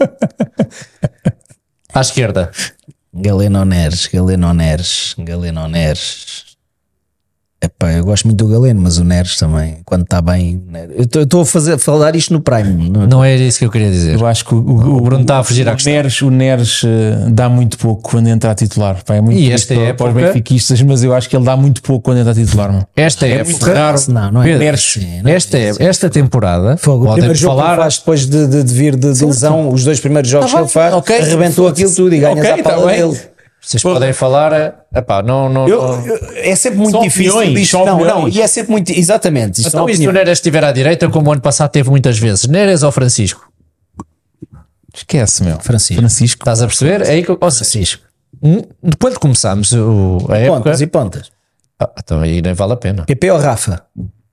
À esquerda. Galeno ao Neres, Galeno ao Neres, Galeno ao Neres. Epá, eu gosto muito do Galeno, mas o Neres também, quando está bem. Eu estou a fazer, falar isto no Prime. no- Não é isso que eu queria dizer. Eu acho que o, o, O Bruno está a fugir à o questão. Neres, o Neres eh, dá muito pouco quando entra a titular. Pá, é muito E triste esta para, para os época- benfiquistas, mas eu acho que ele dá muito pouco quando entra a titular. Não? Esta É época. muito raro. Não, não é Pedro, assim, não é esta, é, esta temporada, Fogo, o podem primeiro jogo que falar. ele faz depois de, de, de vir de, de lesão, os dois primeiros jogos Tá que ele bem, faz, ok. arrebentou aquilo tudo e ganhas Ok, à tá pala bem. dele. Vocês podem falar. Epá, não, não, Eu- não. eu- é sempre muito São difícil opiniões, isto. são Não, não, opiniões. e é sempre muito. Exatamente. Isto Então, são e se o opiniões. Neres estiver à direita, como o ano passado teve muitas vezes? Neres ou Francisco? Esquece, meu. Francisco. Francisco. Estás a perceber? É aí que eu. Ou seja, Francisco. hum, depois de começarmos o, a época. Pontas e pontas. Ah, então aí nem vale a pena. P P ou Rafa?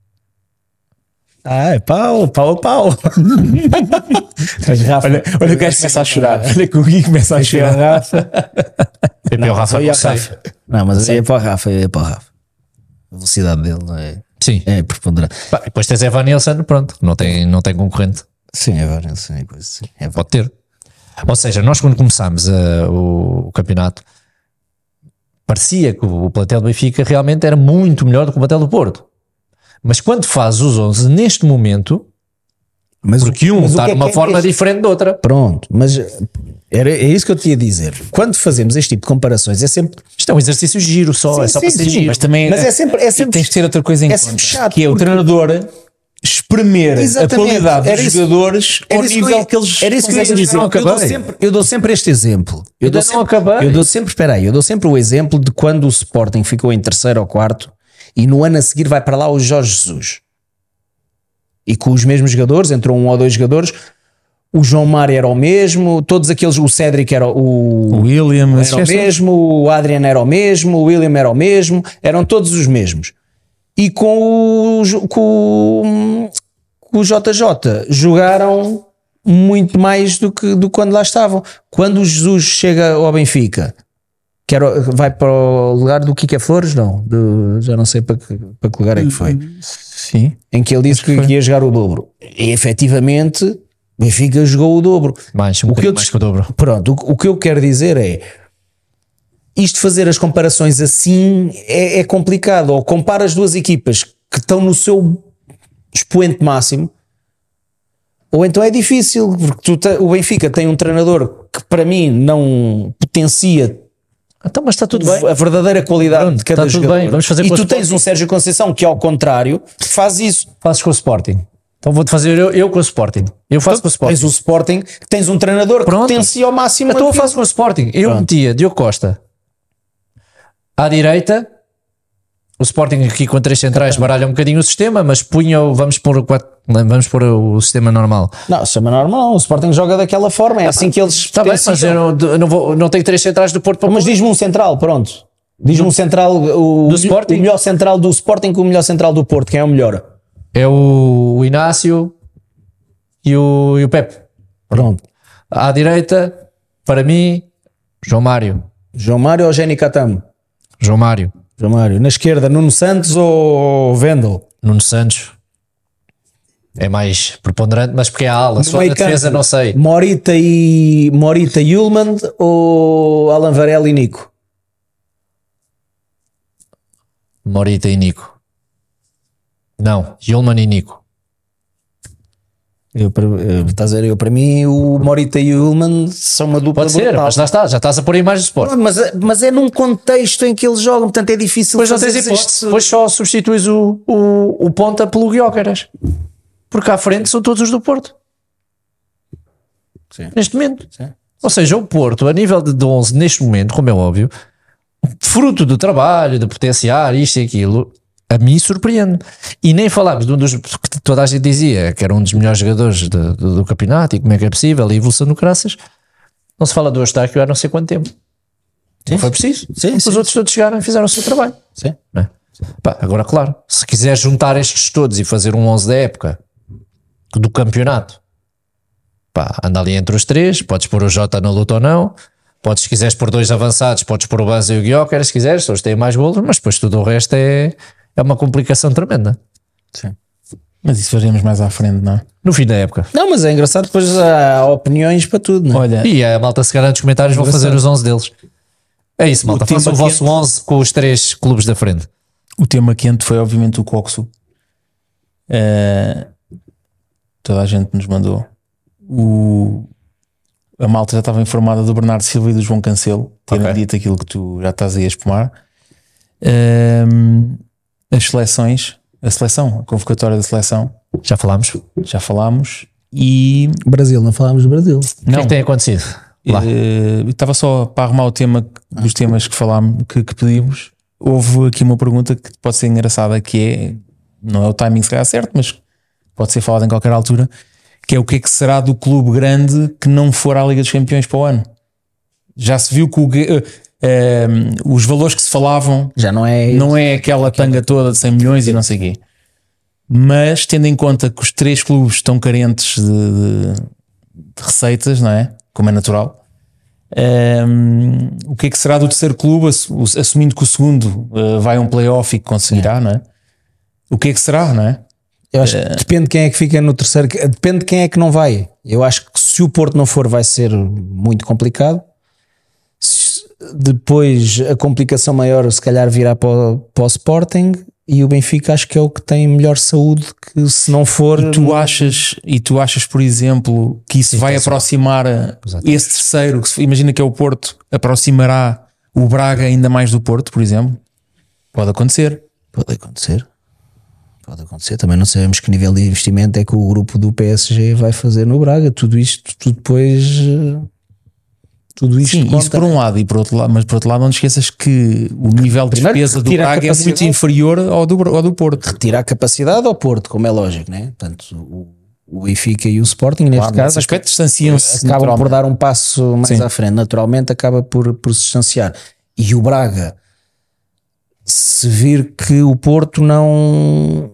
Ah, é pau, pau a pau. Mas Rafa, Olha, olha o gajo começa a chorar. Olha que o Gui começa a chorar. Rafa. P P ou Rafa, Só ia não ao sei. Rafa. Não, mas eu ia para o Rafa, eu ia para o Rafa. A velocidade dele é, Sim. é preponderante. Pá, depois tens Evan Nilsson, pronto, não tem, não tem concorrente. Sim, é verdade. Sim, é coisa assim. É verdade. Pode ter. Ou seja, nós quando começámos uh, o, o campeonato, parecia que o plantel do Benfica realmente era muito melhor do que o plantel do Porto. Mas quando faz os onze neste momento, Mas porque o- um mas o está que é de uma que é forma este- diferente da outra. Pronto, mas era, é isso que eu te ia dizer. Quando fazemos este tipo de comparações, é sempre. Isto é um exercício giro só, Sim, é só sim, para ser sim, giro. Mas também Mas é sempre- é sempre- tens de ter outra coisa em é conta, sempre chato, que é o porque- treinador espremer a Exatamente, qualidade era dos isso- jogadores ao Era isso nível eu- que eles era isso que eu ia conseguem dizer. dizer. Eu dou, sempre, eu dou sempre este exemplo. Eu Ainda dou não sempre, acabei. eu dou sempre, espera aí, eu dou sempre o exemplo de quando o Sporting ficou em terceiro ou quarto e no ano a seguir vai para lá o Jorge Jesus. E com os mesmos jogadores, entrou um ou dois jogadores, o João Mário era o mesmo, todos aqueles, o Cédric era o, O William, era o mesmo, o Adrian era o mesmo, o William era o mesmo, eram todos os mesmos. E com o, Jo- com, o- com o J J jogaram muito mais do que, do que quando lá estavam. Quando o Jesus chega ao Benfica, que era, vai para o lugar do Kika Flores, não, do- já não sei para que, para que lugar é que foi, Sim. em que ele disse que, que ia jogar o dobro. E efetivamente, o Benfica jogou o dobro. Mais, um O que bocadinho eu mais dis- que o dobro. Pronto, o, o que eu quero dizer é isto, fazer as comparações assim é, é complicado. Ou compara as duas equipas que estão no seu expoente máximo, ou então é difícil, porque tu te- o Benfica tem um treinador que para mim não potencia Então, mas está tudo bem. a verdadeira qualidade Pronto, de cada está tudo jogador. bem, vamos fazer e com o tu tens Sporting. um Sérgio Conceição que, ao contrário, faz isso. Fazes com o Sporting. Então vou-te fazer eu, eu com o Sporting. Eu faço com o Sporting. Tens o Sporting, tens um treinador Pronto. que potencia ao máximo. Então eu aquilo. faço com o Sporting. Eu Pronto. metia Diogo Costa à direita. O Sporting aqui com três centrais baralha um bocadinho o sistema, mas punha, o- vamos pôr o quatro, vamos pôr o sistema normal. Não, chama normal. O Sporting joga daquela forma. É assim que eles Está bem, mas potenciam. eu não, eu não, vou, não tenho três centrais do Porto para Mas pôr. diz-me um central, pronto. Diz-me um central, o, Do Sporting? o melhor central do Sporting com o melhor central do Porto. Quem é o melhor? É o, o Inácio e o, e o Pepe. Pronto. À direita, para mim, João Mário. João Mário ou Jenny Catamo? João Mário. João Mário. Na esquerda, Nuno Santos ou Vendel? Nuno Santos. É mais preponderante, mas porque é a ala, só meio na defesa campo, não sei. Morita e Morita e Ullmann ou Alan Varela e Nico? Morita e Nico. Não, Gilman e Nico. Eu, para, eu, estás a ver, eu, para mim o Morita e o Ullmann são uma dupla Pode ser, brutal. mas lá está, já estás a pôr a imagem do Sport. Mas, é- mas é num contexto em que eles jogam, portanto é difícil Depois não fazer tens hipótese, isto. depois só substituís o, o, o ponta pelo Gyökeres. Porque à frente são todos os do Porto. Sim. Neste momento. Sim. Ou seja, o Porto, a nível de onze, neste momento, como é óbvio, fruto do trabalho, de potenciar isto e aquilo, a mim surpreende. E nem falámos de um dos que toda a gente dizia que era um dos melhores jogadores de, do, do campeonato e como é que é possível, a evolução no Caraças. Não se fala do Eustáquio há não sei quanto tempo. Sim. Não foi preciso. Sim, Os sim, outros todos chegaram e fizeram o seu trabalho. Sim. Não é? Pá, agora, claro, se quiser juntar estes todos e fazer um onze da época do campeonato, pá, anda ali entre os três, podes pôr o Jota na luta ou não, podes, se quiseres pôr dois avançados, podes pôr o Banza e o Gyökeres, se quiseres, eles têm mais golos, mas depois tudo o resto é, é uma complicação tremenda. Sim. Mas isso veremos mais à frente, não é? No fim da época. Não, mas é engraçado, depois há opiniões para tudo, não é? Olha, E a malta, se calhar, nos comentários vão fazer os onze deles. É isso, malta, O tema façam o vosso quente- onze com os três clubes da frente. o tema quente foi obviamente o Coxo. Eh, toda a gente nos mandou. O, a malta já estava informada do Bernardo Silva e do João Cancelo, terem Ok. dito aquilo que tu já estás aí a espumar. Ehm, as seleções, a seleção, a convocatória da seleção, Já falámos? O já falámos. E Brasil, não falámos do Brasil. que é que tem acontecido? Lá. Eh, estava só para arrumar o tema dos temas que falámos, que, que pedimos. Houve aqui uma pergunta que pode ser engraçada, que é, não é o timing se calhar certo, mas pode ser falado em qualquer altura, que é o que é que será do clube grande que não for à Liga dos Campeões para o ano. Já se viu que o, eh, eh, os valores que se falavam Já não é. não é aquela tanga toda de cem milhões e não sei o quê. Mas tendo em conta que os três clubes estão carentes de, de- de receitas, não é? Como é natural. Ehm, o que é que será do terceiro clube, assu- assumindo que o segundo eh, vai a um playoff e que conseguirá, não é? O que é que será, não é? Eu acho que depende de quem é que fica no terceiro, depende de quem é que não vai. Eu acho que se o Porto não for, vai ser muito complicado. Se- Depois a complicação maior, se calhar, virá para o, para o Sporting. E o Benfica acho que é o que tem melhor saúde, que se não for. E tu achas, e tu achas, por exemplo, que isso vai aproximar a- esse terceiro, que se- imagina que é o Porto, aproximará o Braga ainda mais do Porto, por exemplo? Pode acontecer. Pode acontecer. Pode acontecer. Também não sabemos que nível de investimento é que o grupo do P S G vai fazer no Braga. Tudo isto, tudo depois. eh, Tudo isto Sim, conta. isso por um lado, e por outro lado, mas por outro lado, não te esqueças que o nível de Primeiro, despesa do retira a Braga é capacidade. muito inferior ao do, ao do Porto. Retira a capacidade ao Porto, como é lógico, né? Portanto, o, o Benfica e o Sporting, neste Claro, caso, nesse aspecto distanciam-se acabam por naturalmente. dar um passo mais Sim. à frente. Naturalmente, acaba por, por se distanciar. E o Braga, se vir que o Porto não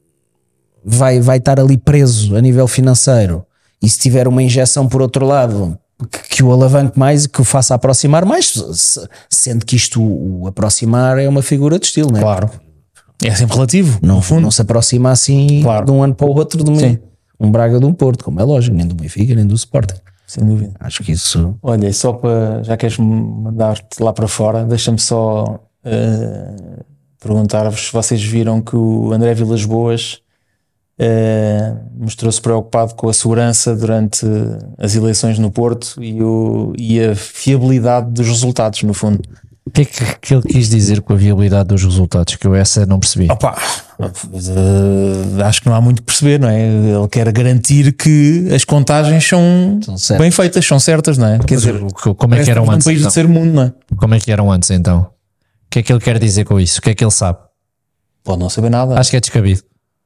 vai, vai estar ali preso a nível financeiro, e se tiver uma injeção por outro lado que, que o alavanque mais e que o faça aproximar mais, se- sendo que isto o, o aproximar é uma figura de estilo, né? Claro. É sempre relativo, Não, no fundo. não se aproxima assim Claro. de um ano para o outro de um, Sim. um Braga de um Porto, como é lógico, nem do Benfica, nem do Sporting. Sem dúvida. Acho que isso. Olha, e só para, já queres mandar-te lá para fora, deixa-me só eh, perguntar-vos se vocês viram que o André Vilas Boas eh, mostrou-se preocupado com a segurança durante as eleições no Porto e, o, e a fiabilidade dos resultados, no fundo. O que é que, que ele quis dizer com a viabilidade dos resultados? Que eu essa não percebi. Opa, eh, acho que não há muito que perceber, não é? Ele quer garantir que as contagens são, São certas. bem feitas, são certas, não é? Quer Mas dizer, o- o- como é parece que eram estamos num antes? país do Então? terceiro mundo, não é? Como é que eram antes então? O que é que ele quer dizer com isso? O que é que ele sabe? Pode não saber nada. Acho que é descabido.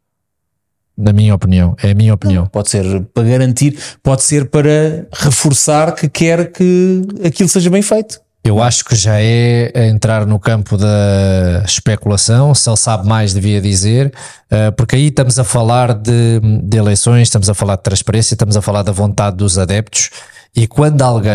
Na minha opinião. É a minha opinião. Pode ser para garantir, pode ser para reforçar que quer que aquilo seja bem feito. Eu acho que já é entrar no campo da especulação. Se ele sabe mais, devia dizer, eh, porque aí estamos a falar de, de eleições, estamos a falar de transparência, estamos a falar da vontade dos adeptos. E quando alguém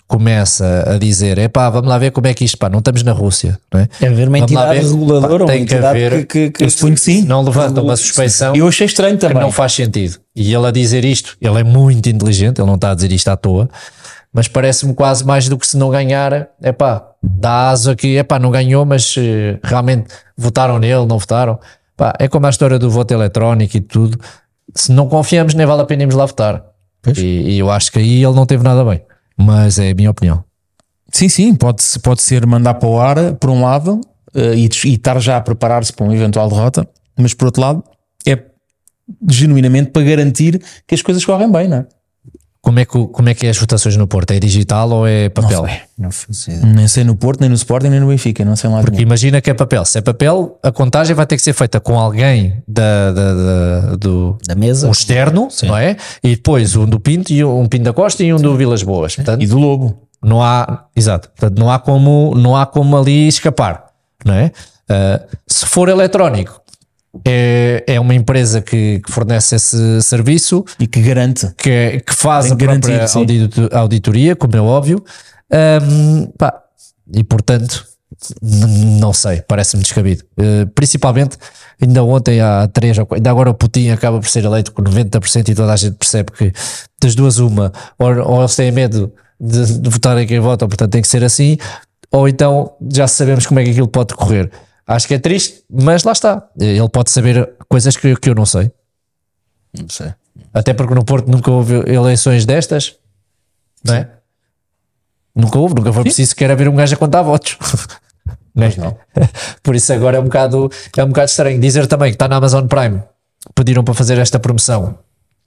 começa a dizer, epá, vamos lá ver como é que isto, pá, não estamos na Rússia, não é? É haver uma Vamos lá entidade ver, reguladora, pá, uma tem que entidade haver, que, que, Eu suponho que sim. não levanta uma suspeição. Eu achei estranho que também. não faz sentido. E ele a dizer isto, ele é muito inteligente, ele não está a dizer isto à toa, mas parece-me quase mais do que se não ganhar, é pá, dá asa que, é pá, não ganhou, mas eh, realmente votaram nele, não votaram. Pá, é como a história do voto eletrónico e tudo. Se não confiamos, nem vale a pena irmos lá votar. E, e eu acho que aí ele não teve nada bem, mas é a minha opinião. Sim, sim, pode, pode ser mandar para o ar, por um lado, uh, e, e estar já a preparar-se para uma eventual derrota, mas por outro lado, é genuinamente para garantir que as coisas correm bem, não é? Como é que, o- como é que é as votações no Porto? É digital ou é papel? Não sei. Não faço ideia. Nem sei no Porto, nem no Sporting, nem no Benfica, não sei lá Porque nenhum. imagina que é papel. Se é papel, a contagem vai ter que ser feita com alguém da, da- da- do Da mesa. um externo, não é? E depois um do Pinto, e um Pinto da Costa e um do Vilas Boas. Portanto, E do Lobo. não há, exato, portanto, não há como, não há como ali escapar, não é? Ah, se for eletrónico, é, é uma empresa que, que fornece esse serviço, E que garante. que, é- que faz Tem a que garantir, própria sim. audito- auditoria, como é óbvio. Ahm, pá, e portanto, n- não sei, parece-me descabido. Uh, principalmente, ainda ontem há três ou quatro, ainda agora o Putin acaba por ser eleito com noventa por cento e toda a gente percebe que das duas uma, ou, ou eles têm medo de, de votar em quem vota, portanto tem que ser assim, ou então já sabemos como é que aquilo pode correr. Acho que é triste, mas lá está. Ele pode saber coisas que, que eu não sei. Não sei. Até porque no Porto nunca houve eleições destas, não é? Nunca houve, nunca foi preciso sequer haver um gajo a contar votos. Não é? não. Por isso agora é um bocado, é um bocado estranho. Dizer também que está na Amazon Prime, pediram para fazer esta promoção,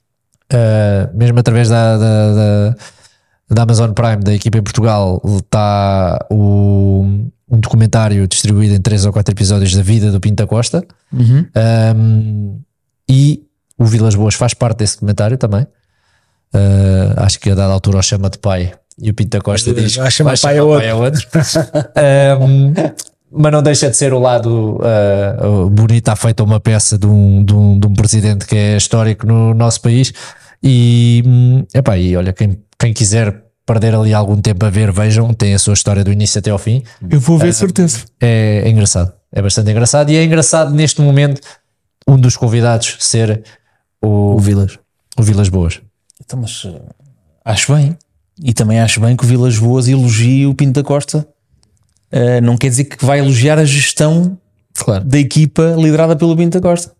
uh, mesmo através da, da, da, da Amazon Prime, da equipa em Portugal, está o, um documentário distribuído em três ou quatro episódios da vida do Pinto da Costa. Uhum. Um, e o Vilas Boas faz parte desse documentário também. Uh, acho que a dada altura o chama de pai e o Pinto da Costa diz Vai chamar vai pai a chamar outro. Um, mas não deixa de ser o lado uh, bonito. Há feita uma peça de um, de, um, de um presidente que é histórico no nosso país. E, hum, epá, e olha, quem, quem quiser perder ali algum tempo a ver, vejam, tem a sua história do início até ao fim. Eu vou ver, certeza. É, é engraçado, é bastante engraçado. E é engraçado neste momento um dos convidados ser o, O Vilas. o Vilas Boas. Então, mas uh, acho bem. E também acho bem que o Vilas Boas elogie o Pinto da Costa. Uh, não quer dizer que vai elogiar a gestão Claro. da equipa liderada pelo Pinto da Costa.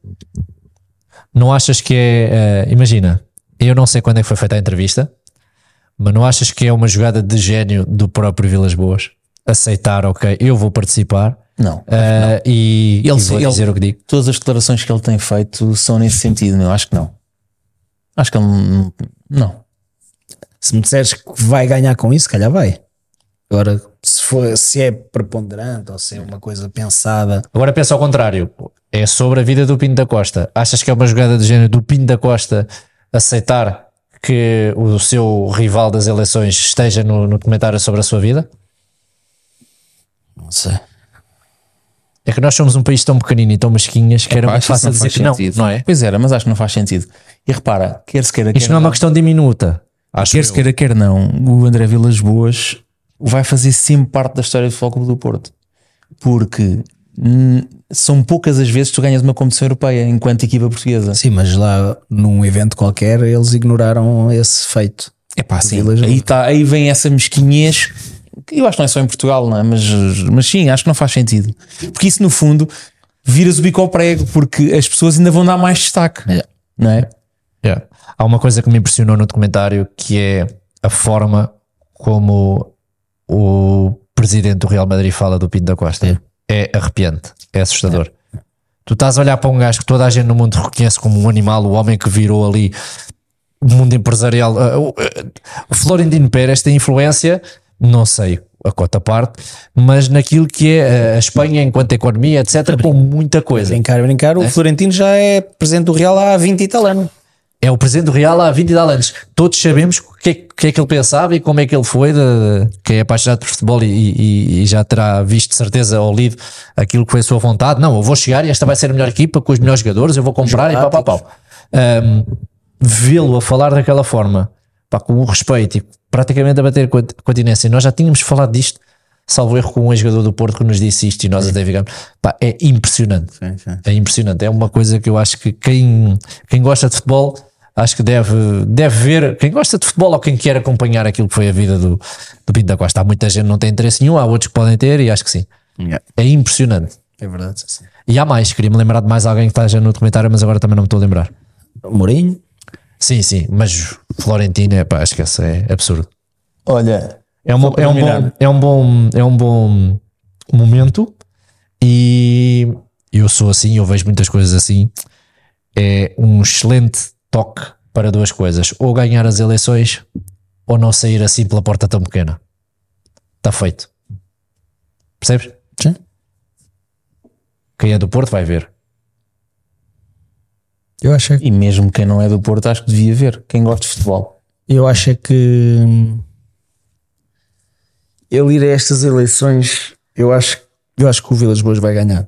Não achas que é, uh, imagina, eu não sei quando é que foi feita a entrevista, mas não achas que é uma jogada de gênio do próprio Vilas Boas aceitar, ok, eu vou participar Não. uh, e, Ele- e vou ele- dizer o que digo. Todas as declarações que ele tem feito são nesse sentido, meu. Acho que não. Acho que ele não. não. Se me disseres que vai ganhar com isso, se calhar vai. Agora, se, for, se é preponderante ou se é uma coisa pensada, Agora pensa ao contrário, é sobre a vida do Pinto da Costa. Achas que é uma jogada de género do Pinto da Costa aceitar que o seu rival das eleições esteja no, no comentário sobre a sua vida? não sei. É que nós somos um país tão pequenino e tão mesquinhas que era Epá, muito acho que isso fácil dizer faz que não, sentido. não é? Pois era, mas acho que não faz sentido. E repara, quer se queira, Isto quer não é uma não, questão diminuta. Acho quer se eu. queira, quer não, o André Vilas Boas vai fazer sempre parte da história do Futebol Clube do Porto. Porque hum, são poucas as vezes que tu ganhas uma competição europeia enquanto equipa portuguesa. Sim, mas lá num evento qualquer eles ignoraram esse feito. É pá, sim, Vilas aí, tá, aí vem essa mesquinhez que eu acho que não é só em Portugal, não é? Mas, mas sim, acho que não faz sentido. Porque isso no fundo viras o bico ao prego, porque as pessoas ainda vão dar mais destaque, É. não é? Yeah. Há uma coisa que me impressionou no documentário que é a forma como o presidente do Real Madrid fala do Pinto da Costa. É arrepiante, é assustador. Tu estás a olhar para um gajo que toda a gente no mundo reconhece como um animal, o homem que virou ali o mundo empresarial. Uh, uh, O Florentino Pérez tem influência, não sei a cota parte, mas naquilo que é a Espanha enquanto economia, etcétera, com muita coisa. Brincar, brincar, o Florentino já é presidente do Real há vinte e tal anos. É o presidente do Real há vinte e tal anos. Todos sabemos o que, é, o que é que ele pensava e como é que ele foi, de, de, que é apaixonado por futebol e, e, e já terá visto de certeza ou lido aquilo que foi a sua vontade. Não, eu vou chegar e esta vai ser a melhor equipa com os melhores jogadores, eu vou comprar e pau, pau, pau. Um, Vê-lo a falar daquela forma, pá, com o respeito e praticamente a bater com a Continência. Nós já tínhamos falado disto, salvo erro, com um ex-jogador do Porto que nos disse isto e nós sim. até ficamos, pá, é impressionante, sim, sim. é impressionante, é uma coisa que eu acho que quem, quem gosta de futebol, acho que deve, deve ver, quem gosta de futebol ou quem quer acompanhar aquilo que foi a vida do, do Pinto da Costa. Há muita gente que não tem interesse nenhum, há outros que podem ter e acho que sim, yeah. é impressionante. É verdade, sim. E há mais, queria-me lembrar de mais alguém que está já no documentário, mas agora também não me estou a lembrar. Mourinho? Sim, sim, mas Florentino, é pá, esquece, é absurdo. Olha, é um, é, um bom, é, um bom, é um bom momento e eu sou assim, eu vejo muitas coisas assim. É um excelente toque para duas coisas: ou ganhar as eleições ou não sair assim pela porta tão pequena. Está feito. Percebes? Sim. Quem é do Porto vai ver. Eu acho que... E mesmo quem não é do Porto, acho que devia ver. Quem gosta de futebol. Eu acho que ele ir a estas eleições, eu acho, eu acho que o Vilas Boas vai ganhar.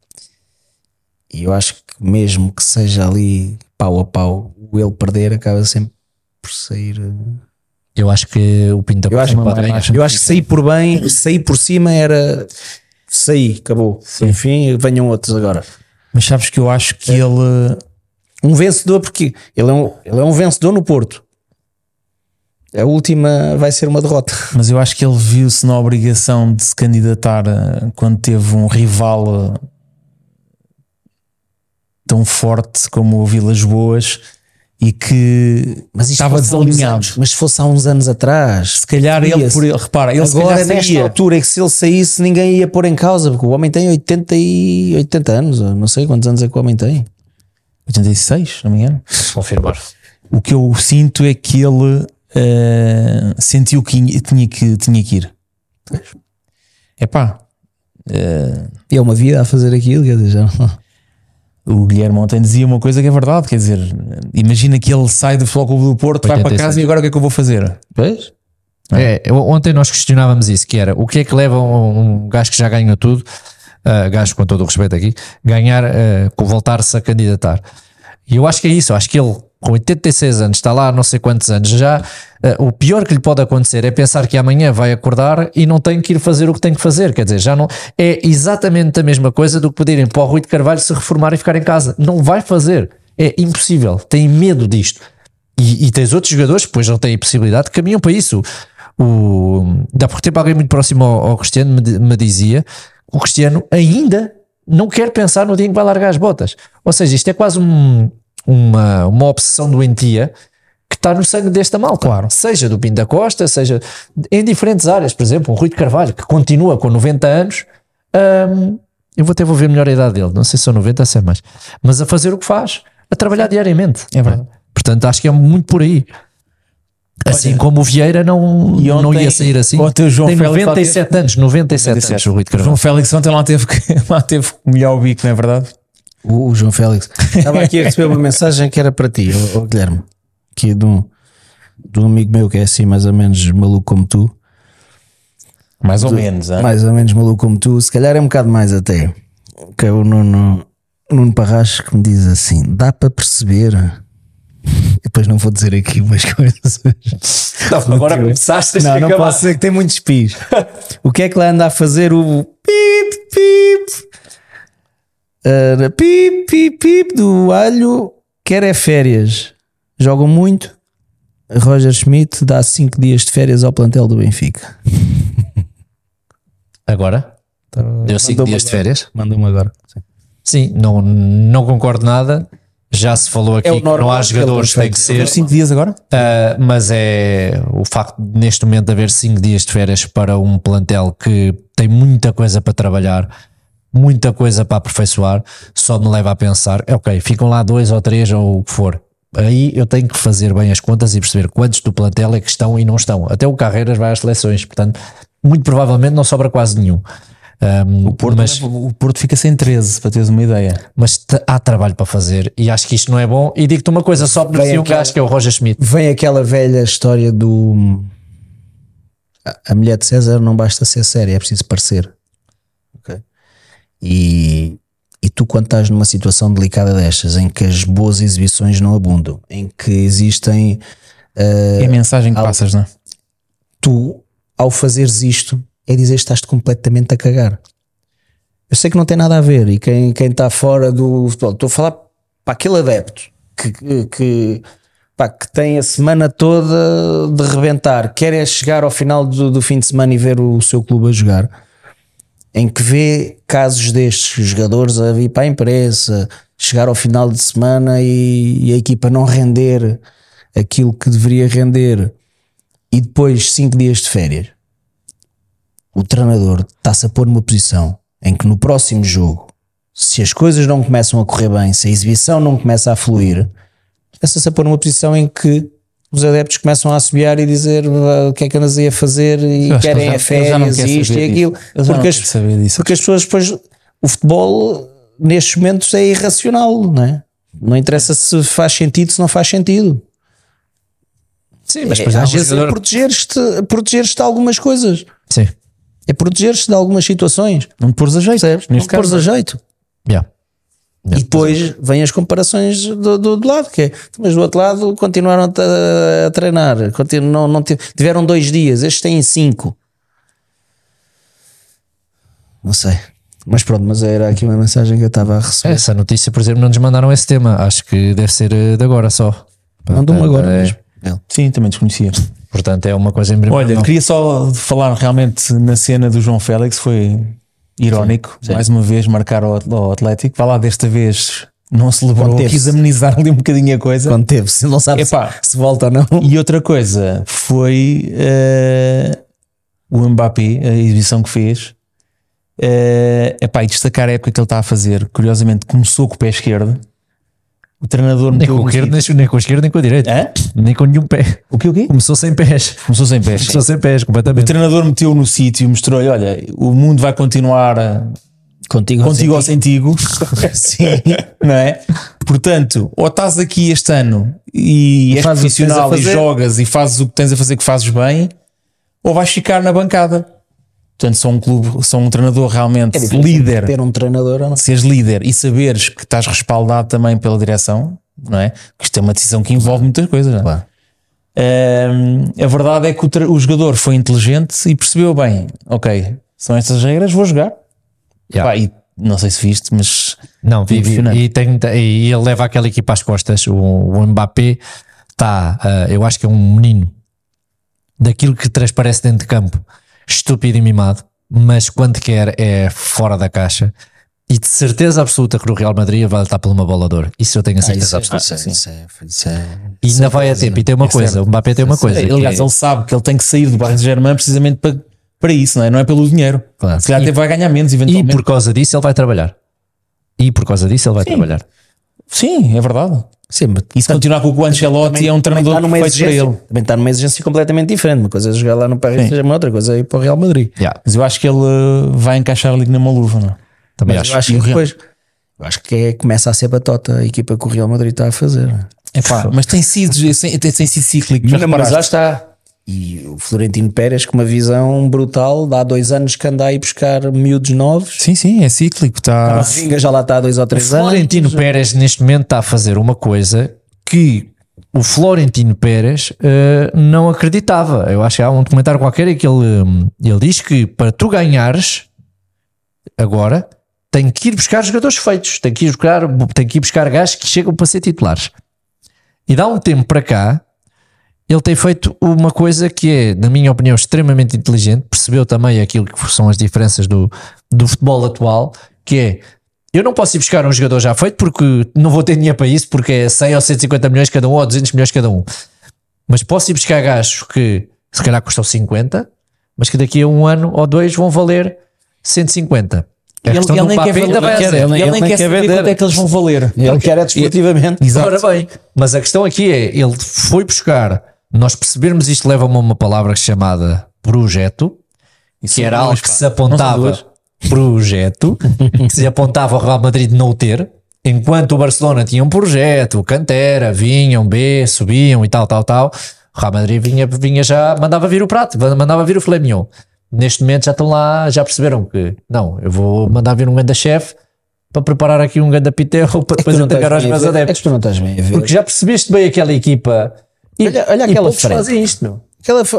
E eu acho que mesmo que seja ali pau a pau, o ele perder acaba sempre por sair. Eu acho que o Pinto eu acho, pode ganhar. Eu acho que sair por bem, sair por cima era sair, acabou. Sim. Enfim, venham outros agora. Mas sabes que eu acho que é. ele um vencedor, porque ele é um, ele é um vencedor no Porto. A última vai ser uma derrota. Mas eu acho que ele viu-se na obrigação de se candidatar quando teve um rival tão forte como o Vilas Boas e que mas estava desalinhado. Mas se fosse há uns anos atrás, se calhar ele, por ele, repara, ele agora se nesta saía. altura é que se ele saísse ninguém ia pôr em causa, porque o homem tem oitenta, e, oitenta anos, não sei quantos anos é que o homem tem. oitenta e seis, não me engano. Confirmar. O que eu sinto é que ele uh, sentiu que tinha que, tinha que ir. Epá. Uh, e é uma vida a fazer aquilo, quer dizer, já não... O Guilherme ontem dizia uma coisa que é verdade, quer dizer, imagina que ele sai do Futebol Clube do Porto, vai para casa e agora o que é que eu vou fazer? Pois? É, ontem nós questionávamos isso, que era o que é que leva um, um gajo que já ganhou tudo, uh, gajo com todo o respeito aqui, ganhar, uh, voltar-se a candidatar. E eu acho que é isso, eu acho que ele com oitenta e seis anos, está lá há não sei quantos anos, já uh, o pior que lhe pode acontecer é pensar que amanhã vai acordar e não tem que ir fazer o que tem que fazer, quer dizer, já não é exatamente a mesma coisa do que pedirem para o Rui de Carvalho se reformar e ficar em casa, não vai fazer, é impossível, tem medo disto. E, e tens outros jogadores que depois não têm possibilidade, que caminham para isso. O, dá por tempo alguém muito próximo ao, ao Cristiano me, me dizia, o Cristiano ainda não quer pensar no dia em que vai largar as botas, ou seja, isto é quase um Uma, uma obsessão doentia que está no sangue desta malta, claro. Seja do Pinto da Costa, seja em diferentes áreas, por exemplo, o Rui de Carvalho, que continua com noventa anos, hum, eu vou até vou ver melhor a idade dele, não sei se são noventa ou se é mais, mas a fazer o que faz, a trabalhar diariamente. É verdade. Portanto, acho que é muito por aí. Assim Olha, como o Vieira não, ontem, não ia sair assim. Ontem o João tem Félix noventa e sete anos, noventa e sete anos o Rui de Carvalho. O João Félix ontem lá teve que lá teve que molhar o bico, não é verdade? O, o João Félix estava aqui a receber uma mensagem que era para ti, o, o Guilherme, que é de um, de um amigo meu que é assim mais ou menos maluco como tu, mais ou de, menos, hein? mais ou menos maluco como tu, se calhar é um bocado mais até, que é o Nuno, Nuno Parracho, que me diz assim: dá para perceber, e depois não vou dizer aqui umas coisas. Não, agora começaste a não, não posso dizer que tem muitos pis. O que é que lá anda a fazer o pip pip? Uh, pip, pip, pip do alho, quer é férias, jogam muito. Roger Schmidt dá cinco dias de férias ao plantel do Benfica. Agora? Deu cinco dias de férias? Mandou-me agora. Sim, Sim não, não concordo nada. Já se falou aqui é que não há jogadores que tem que ser cinco dias agora, uh, mas é o facto de neste momento haver cinco dias de férias para um plantel que tem muita coisa para trabalhar, muita coisa para aperfeiçoar, só me leva a pensar, ok, ficam lá dois ou três ou o que for, aí eu tenho que fazer bem as contas e perceber quantos do plantel é que estão e não estão. Até o Carreiras vai às seleções, portanto muito provavelmente não sobra quase nenhum. Um, o, Porto, mas, o Porto fica sem treze, para teres uma ideia. Mas te, há trabalho para fazer e acho que isto não é bom. E digo-te uma coisa, só beneficia um gajo que é o Roger Schmidt. Vem aquela velha história do a mulher de César não basta ser séria, é preciso parecer. Okay. E, e tu, quando estás numa situação delicada destas, em que as boas exibições não abundam, em que existem uh, é a mensagem que passas, não é? tu, ao fazeres isto, é dizer que estás-te completamente a cagar. Eu sei que não tem nada a ver, e quem, quem está fora do futebol, estou a falar para aquele adepto que, que, que, pá, que tem a semana toda de rebentar, quer é chegar ao final do, do fim de semana e ver o seu clube a jogar, em que vê casos destes jogadores a vir para a imprensa, chegar ao final de semana e, e a equipa não render aquilo que deveria render, e depois cinco dias de férias, o treinador está-se a pôr numa posição em que no próximo jogo, se as coisas não começam a correr bem, se a exibição não começa a fluir, está-se a pôr numa posição em que os adeptos começam a assobiar e dizer o que é que andas aí a fazer e querem a férias e isto e aquilo, porque as, porque as pessoas depois, o futebol nestes momentos é irracional, não é? Não interessa se faz sentido, se não faz sentido. Sim, mas é, depois às um vezes jogador... é proteger-te, proteger-te de algumas coisas. Sim. É proteger-te de algumas situações. Não te pôres a jeito. Percebes? Não te pôres a jeito. Yeah. E depois vêm as comparações do, do, do lado, que é, mas do outro lado continuaram a, a treinar, continuam, não, não tiveram dois dias, estes têm cinco. Não sei. Mas pronto, mas era aqui uma mensagem que eu estava a receber. Essa notícia, por exemplo, não nos mandaram esse tema. Acho que deve ser de agora só. Mandam-me agora é, mesmo. Sim, também desconhecia. Portanto, é uma coisa em primeiro. Olha, queria só falar realmente na cena do João Félix, foi irónico, sim, sim. Mais uma vez marcar ao, ao Atlético. Vá lá, desta vez não celebrou, quis amenizar ali um bocadinho a coisa. Quando teve, se não sabe se, se volta ou não. E outra coisa foi uh, o Mbappé, a exibição que fez. Uh, epá, e destacar a época que ele está a fazer. Curiosamente começou com o pé esquerdo. O treinador nem com o esquerdo, nem, nem com o esquerdo, nem com a direita. Hã? Nem com nenhum pé. O que o quê? Começou sem pés. Começou sem pés. Começou sem pés, completamente. O treinador meteu no sítio, mostrou-lhe: olha, o mundo vai continuar contigo, contigo ou sentigo. Sim, não é? Portanto, ou estás aqui este ano e és profissional e jogas e fazes o que tens a fazer, que fazes bem, ou vais ficar na bancada. Portanto, sou um clube, sou um treinador realmente é líder. Ter um treinador ou não? Seres líder e saberes que estás respaldado também pela direção, não é? Que isto é uma decisão que envolve muitas coisas, não é? Claro. Um, a verdade é que o, o jogador foi inteligente e percebeu bem: ok, são estas regras, vou jogar. Yeah. Pá, e não sei se viste, mas não, vi, vi, e, tem, e ele leva aquela equipa às costas. O, o Mbappé está, uh, eu acho que é um menino daquilo que transparece dentro de campo. Estúpido e mimado, mas quando quer é fora da caixa, e de certeza absoluta que no Real Madrid vai lutar por uma bola de ouro. Isso eu tenho a certeza ah, absoluta. Isso é, isso é, isso é, e ainda vai a tempo. E tem uma coisa: o Mbappé tem uma coisa. É, aliás, é... ele sabe que ele tem que sair do Paris Saint-Germain precisamente para, para isso, não é? Não é pelo dinheiro. Claro. Se calhar até vai ganhar menos eventualmente. E por causa disso ele vai trabalhar. E por causa disso ele vai Sim. trabalhar. Sim, é verdade. Sim, mas e se tá, continuar com o Ancelotti também, é um treinador feito para ele. Também está numa exigência completamente diferente. Uma coisa é jogar lá no Paris Saint-Germain, outra coisa é ir para o Real Madrid. Yeah. Mas eu acho que ele vai encaixar ali na maluva, não? Também mas acho. Eu acho, que depois, eu acho que é, começa a ser batota a equipa que o Real Madrid está a fazer. É pá, mas tem sido, tem, tem sido cíclico. Mas, mas já está. E o Florentino Pérez com uma visão brutal, há dois anos que anda a ir buscar miúdos novos. Sim, sim, é cíclico. Está... A Vinga já lá está há dois ou três o anos. Florentino Pérez neste momento está a fazer uma coisa que o Florentino Pérez uh, não acreditava. Eu acho que há um documentário qualquer em que ele, ele diz que para tu ganhares agora tem que ir buscar jogadores feitos, tem que ir buscar, tem que ir buscar gajos que chegam para ser titulares. E dá um tempo para cá ele tem feito uma coisa que é, na minha opinião, extremamente inteligente. Percebeu também aquilo que são as diferenças do, do futebol atual, que é: eu não posso ir buscar um jogador já feito porque não vou ter dinheiro para isso, porque é cem ou cento e cinquenta milhões cada um ou duzentos milhões cada um. Mas posso ir buscar gajos que se calhar custam cinquenta, mas que daqui a um ano ou dois vão valer cento e cinquenta. Ele, ele nem quer vender, vai ele, ele, ele nem quer saber quanto é que eles vão valer. Ele quer é desportivamente. Ora bem, mas a questão aqui é: ele foi buscar, nós percebermos isto leva-me a uma palavra chamada projeto, Isso que era algo que se apontava, projeto, que se apontava ao Real Madrid de não ter, enquanto o Barcelona tinha um projeto, cantera, vinham, B, subiam e tal, tal, tal. O Real Madrid vinha, vinha já, mandava vir o prato, mandava vir o filé mignon. Neste momento já estão lá, já perceberam que não, eu vou mandar vir um ganda chefe para preparar aqui um ganda pitel para depois é entregar aos meus adeptos. É que tu não estás bem a ver. Porque já percebeste bem aquela equipa. E, olha, olha e aquela frente. Fazem isto, meu. Aquela,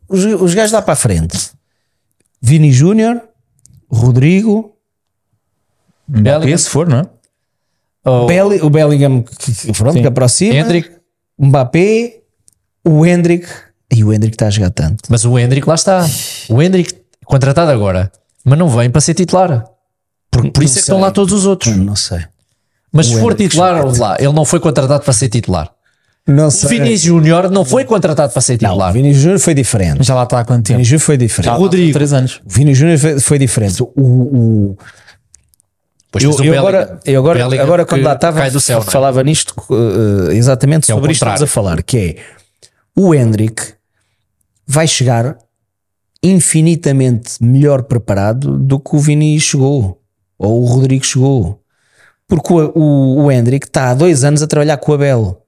os, os gajos lá para a frente: Vini Júnior, Rodrigo, Mbappé, se for, não é? Oh, Belli- o Bellingham que, que, pronto, que aproxima, Hendrick. Mbappé, o Hendrick. E o Hendrick está a jogar tanto. Mas o Hendrick lá está. O Hendrick contratado agora, mas não vem para ser titular. Por, por isso é que estão lá todos os outros. Hum, Não sei. Mas se O for Hendrick titular, ouve lá, ele não foi contratado para ser titular. Não O sei. Vini Júnior não foi contratado para ser Não, titular. o Vini Júnior foi diferente. Já lá está há quanto O tempo? Vini Júnior foi diferente. Já lá Rodrigo. há três anos. O Vini Júnior foi, foi diferente. O, o, Depois eu, tens o eu Bellingham. agora, eu agora, Bellingham agora quando que lá estava, cai do céu, não é? falava nisto uh, exatamente É o sobre isto que estamos contrário. a falar, que é o Hendrick vai chegar infinitamente melhor preparado do que o Vini chegou, ou o Rodrigo chegou. Porque o, o, o Hendrick está há dois anos a trabalhar com o Abel.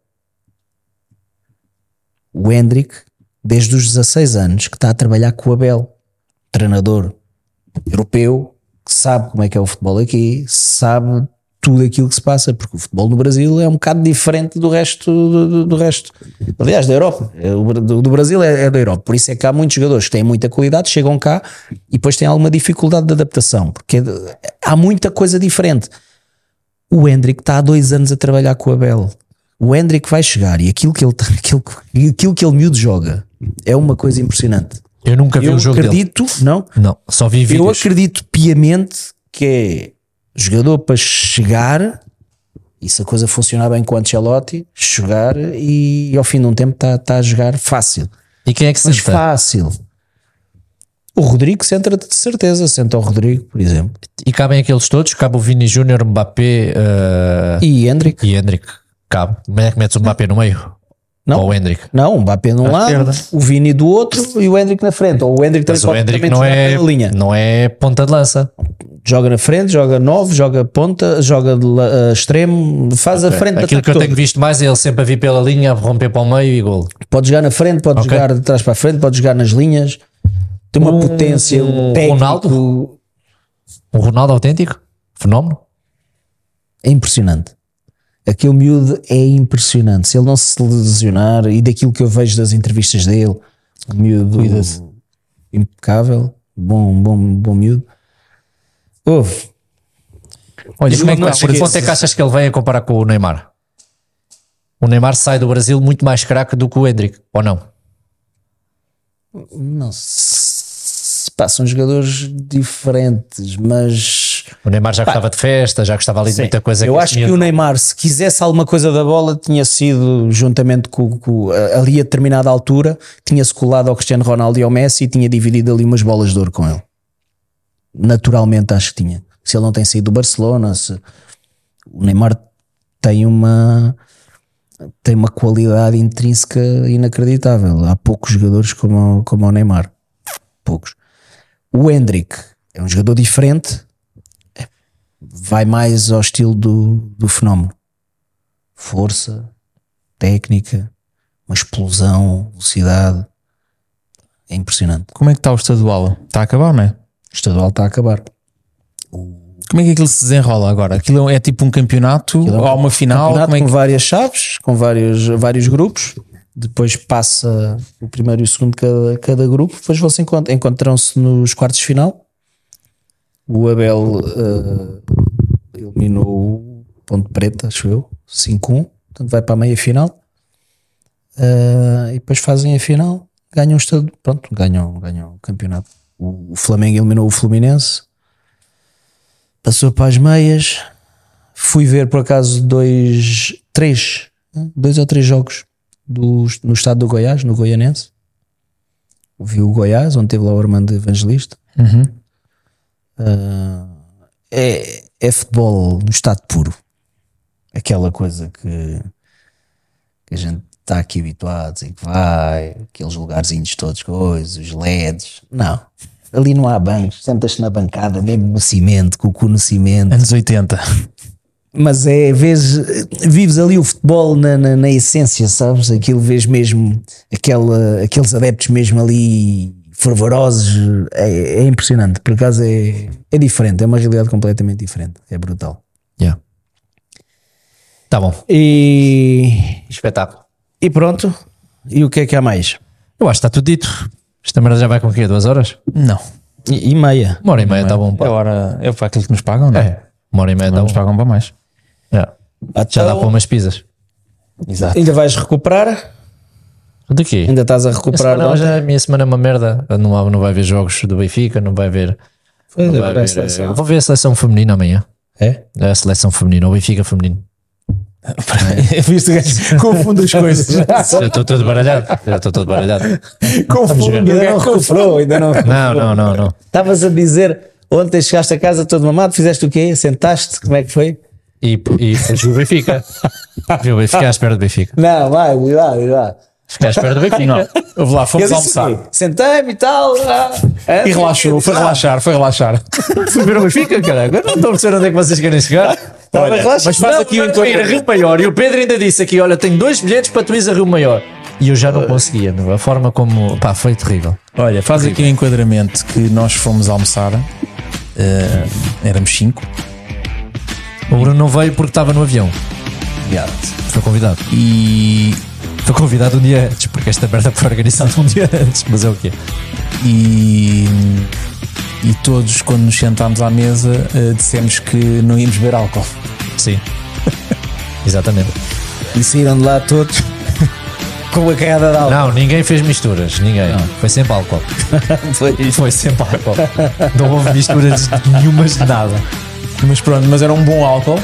O Hendrick, desde os dezasseis anos, que está a trabalhar com o Abel, treinador europeu, que sabe como é que é o futebol aqui, sabe tudo aquilo que se passa, porque o futebol no Brasil é um bocado diferente do resto do, do- do resto, aliás, da Europa. É, o do, do Brasil é, é da Europa, por isso é que há muitos jogadores que têm muita qualidade, chegam cá e depois têm alguma dificuldade de adaptação, porque é de- há muita coisa diferente. O Hendrick está há dois anos a trabalhar com o Abel. O Hendrick vai chegar e aquilo que ele, aquilo, aquilo que ele miúdo joga é uma coisa impressionante. Eu nunca vi Eu o jogo dele. acredito, não? Não, só vi Eu vídeos. acredito piamente que é jogador para chegar e se a coisa funcionar bem com o Ancelotti, chegar e, ao fim de um tempo está tá a jogar fácil. E quem é que se Mas senta? fácil. O Rodrigo senta de certeza, senta o Rodrigo, por exemplo. E cabem aqueles todos? Cabe o Vini Júnior, Mbappé uh, E Hendrick. e Hendrick. Cabe. Como é que metes o Mbappé no meio? Não. Ou o Hendrick? Não, o Mbappé de um lado, esquerda. o Vini do outro e o Hendrick na frente. Ou o Hendrick também Mas o pode Hendrick também não jogar é, pela linha. não é ponta de lança. Joga na frente, joga nove, joga ponta, joga de la- uh, extremo, faz a frente de Aquilo ataque que eu todo. tenho visto mais é ele sempre a vir pela linha, romper para o meio e gol. Pode jogar na frente, pode Ok. jogar de trás para a frente, pode jogar nas linhas. Tem uma potência, um técnico. Ronaldo? Um Ronaldo autêntico? Fenómeno? É impressionante. Aquele miúdo é impressionante. Se ele não se lesionar, e daquilo que eu vejo das entrevistas dele, um miúdo Cuida-se. impecável, bom, bom, bom miúdo. Ouve, Olha, E como é que não- está que por ponto é que achas que ele vem a comparar com o Neymar? O Neymar sai do Brasil muito mais craque do que o Hendrick, ou não? não se pá, são jogadores diferentes, mas O Neymar já gostava de festa, já gostava ali de muita coisa. eu que acho tinha- que o Neymar, se quisesse alguma coisa da bola, tinha sido juntamente com, com ali a determinada altura, tinha-se colado ao Cristiano Ronaldo e ao Messi e tinha dividido ali umas bolas de ouro com ele. Naturalmente acho que tinha. Se ele não tem saído do Barcelona, se o Neymar tem uma tem uma qualidade intrínseca inacreditável. Há poucos jogadores como, como o Neymar. Poucos. O Hendrick é um jogador diferente, vai mais ao estilo do, do Fenómeno. Força, técnica, uma explosão, velocidade. É impressionante. Como é que está o estadual? Está a acabar, não é? O estadual está a acabar. Como é que aquilo se desenrola agora? Aquilo é tipo um campeonato Aquilo é um ou há uma final? campeonato Como é com que... várias chaves, com vários, vários grupos. Depois passa o primeiro e o segundo cada, cada grupo. Depois vão-se encont- encontram-se nos quartos de final. O Abel eh, eliminou o Ponte Preta, acho eu, cinco a um. Portanto, vai para a meia final. Eh, e depois fazem a final. Ganham o estado. Pronto, ganham, ganham o campeonato. O, o Flamengo eliminou o Fluminense. Passou para as meias. Fui ver por acaso dois, três, dois ou três jogos do, no estado do Goiás, no Goianense. Vi o Goiás, onde teve lá o Armando Evangelista. Uhum. Uh, é, é futebol no estado puro. Aquela coisa que, que a gente está aqui habituado, em que vai, aqueles lugarzinhos todos, coisas, os L E Ds. Não. Ali não há bancos, sentas-te na bancada, mesmo no cimento, com o cu no cimento. Anos oitenta. Mas é, vês, vives ali o futebol na, na, na essência, sabes? Aquilo vês mesmo, aquela, aqueles adeptos mesmo ali fervorosos, é, é impressionante. Por acaso é, é diferente, é uma realidade completamente diferente, é brutal. Yeah. Tá bom. E, Espetáculo. e pronto, e o que é que há mais? Eu acho que está tudo dito. Esta merda já vai com o quê? Duas horas? Não. E, e meia. Uma hora e meia está bom. É Pá. hora, é para aquilo que nos pagam, não é? É. Uma hora e meia Não está nos bom. pagam para mais. É. Já dá para umas pizzas. Exato. Ainda vais recuperar? De quê? Ainda estás a A recuperar? semana, de já, ontem? a minha semana é uma merda. Não, há- não vai ver jogos do Benfica, não vai ver. Pois Não é, vai parece ver, seleção. eh, vou ver a seleção feminina amanhã. É? A seleção feminina, o Benfica feminino. Viste o gajo confunde as coisas. Eu estou todo baralhado. Eu estou todo baralhado. Confunde. Ainda não recuperou, ainda não Não, não, não, não. Estavas a dizer, ontem chegaste a casa todo mamado, fizeste o quê? Sentaste? Como é que foi? E, e viu o Benfica. Viu o Benfica à espera do Benfica. Não, vai, vai lá, vai lá. Ficar à espera do Benfica. Houve lá, Eu fomos disse almoçar. assim, sentei-me e tal. ah, E relaxou, foi relaxar, foi relaxar. Fui ver o Benfica, caralho. Eu não estou a perceber onde é que vocês querem chegar. Olha, relaxa. mas faz Não, aqui o não, ir a Rio Maior. E o Pedro ainda disse aqui: olha, tenho dois bilhetes para tu ires a Rio Maior. E eu já não conseguia, meu. A forma como. Pá, foi terrível. Olha, faz aqui o enquadramento que nós fomos almoçar. eh, éramos cinco. O Bruno não veio porque estava no avião. Foi convidado. E, Foi convidado um dia antes, porque esta merda foi organizada um dia antes. Mas é o quê? e, e todos, quando nos sentámos à mesa, eh, dissemos que não íamos beber álcool. Sim. Exatamente. E saíram de lá todos com a cagada de álcool. Não, ninguém fez misturas. Ninguém. Foi sempre álcool. Foi. Foi sempre álcool. Não houve misturas nenhumas de nada. Mas pronto, mas era um bom álcool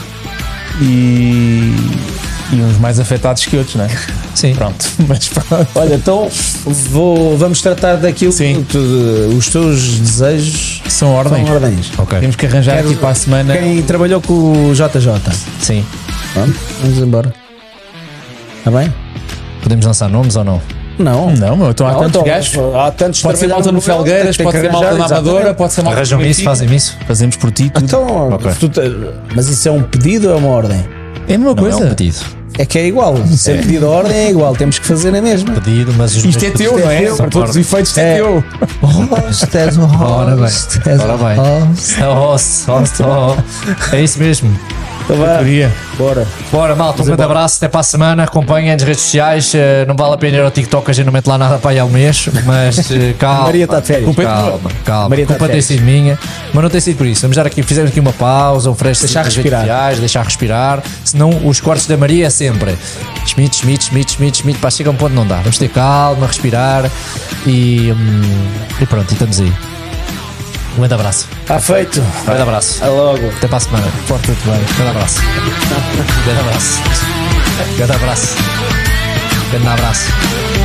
e, e uns mais afetados que outros, não é? Sim. Pronto, mas pronto. Olha, então vou, vamos tratar daquilo Sim. que tu- os teus desejos São ordens. são ordens. Ok. Temos que arranjar Quero- aqui para a semana. Quem trabalhou com o J J? Sim. Vamos, vamos embora. Está bem? Podemos lançar nomes ou não? Não. Não, meu, então há Não, tantos então, gajos. Há tantos Pode ser trabalharam malta no governo, Felgueiras, tem pode que ser malta arranjar, na Amadora, exatamente. pode ser malta Arranjam-me isso, fazem-me isso. Fazemos por ti tudo. Então, Ok. tu te- mas isso é um pedido ou é uma ordem? É a mesma Não coisa. é um pedido. É que é igual. Se é pedido a ordem, é igual. Temos que fazer a mesma. Pedido, mas os Isto é meus teu, pedidos não é? são Para todos os ordem. efeitos, isto é teu. Host as a Ora bem, host as ora a bem. host. Oh, oh, oh. É isso mesmo. Então vá, Queria. bora. Bora, malta, um grande abraço, até para a semana. Acompanhem nas redes sociais. eh, Não vale a pena ir ao TikTok, a gente não mete lá nada para aí ao mês. Mas eh, calma. Maria está de férias. Culpa é Calma, calma. Maria A culpa está de tem férias. sido minha, mas não tem sido por isso. Vamos dar aqui, fizemos aqui uma pausa, um fresh Deixar nas redes respirar. sociais, deixar respirar. Senão os cortes da Maria é sempre Schmidt, Schmidt, Schmidt, Schmidt, Schmidt. Pá, chega a um ponto que não dá. Vamos ter calma, respirar e, hum, e pronto, e estamos aí. Um grande abraço. Está feito. Um grande abraço. Até logo. Até para a semana. Porta-te bem. Grande abraço. Grande abraço. Grande abraço. Grande abraço.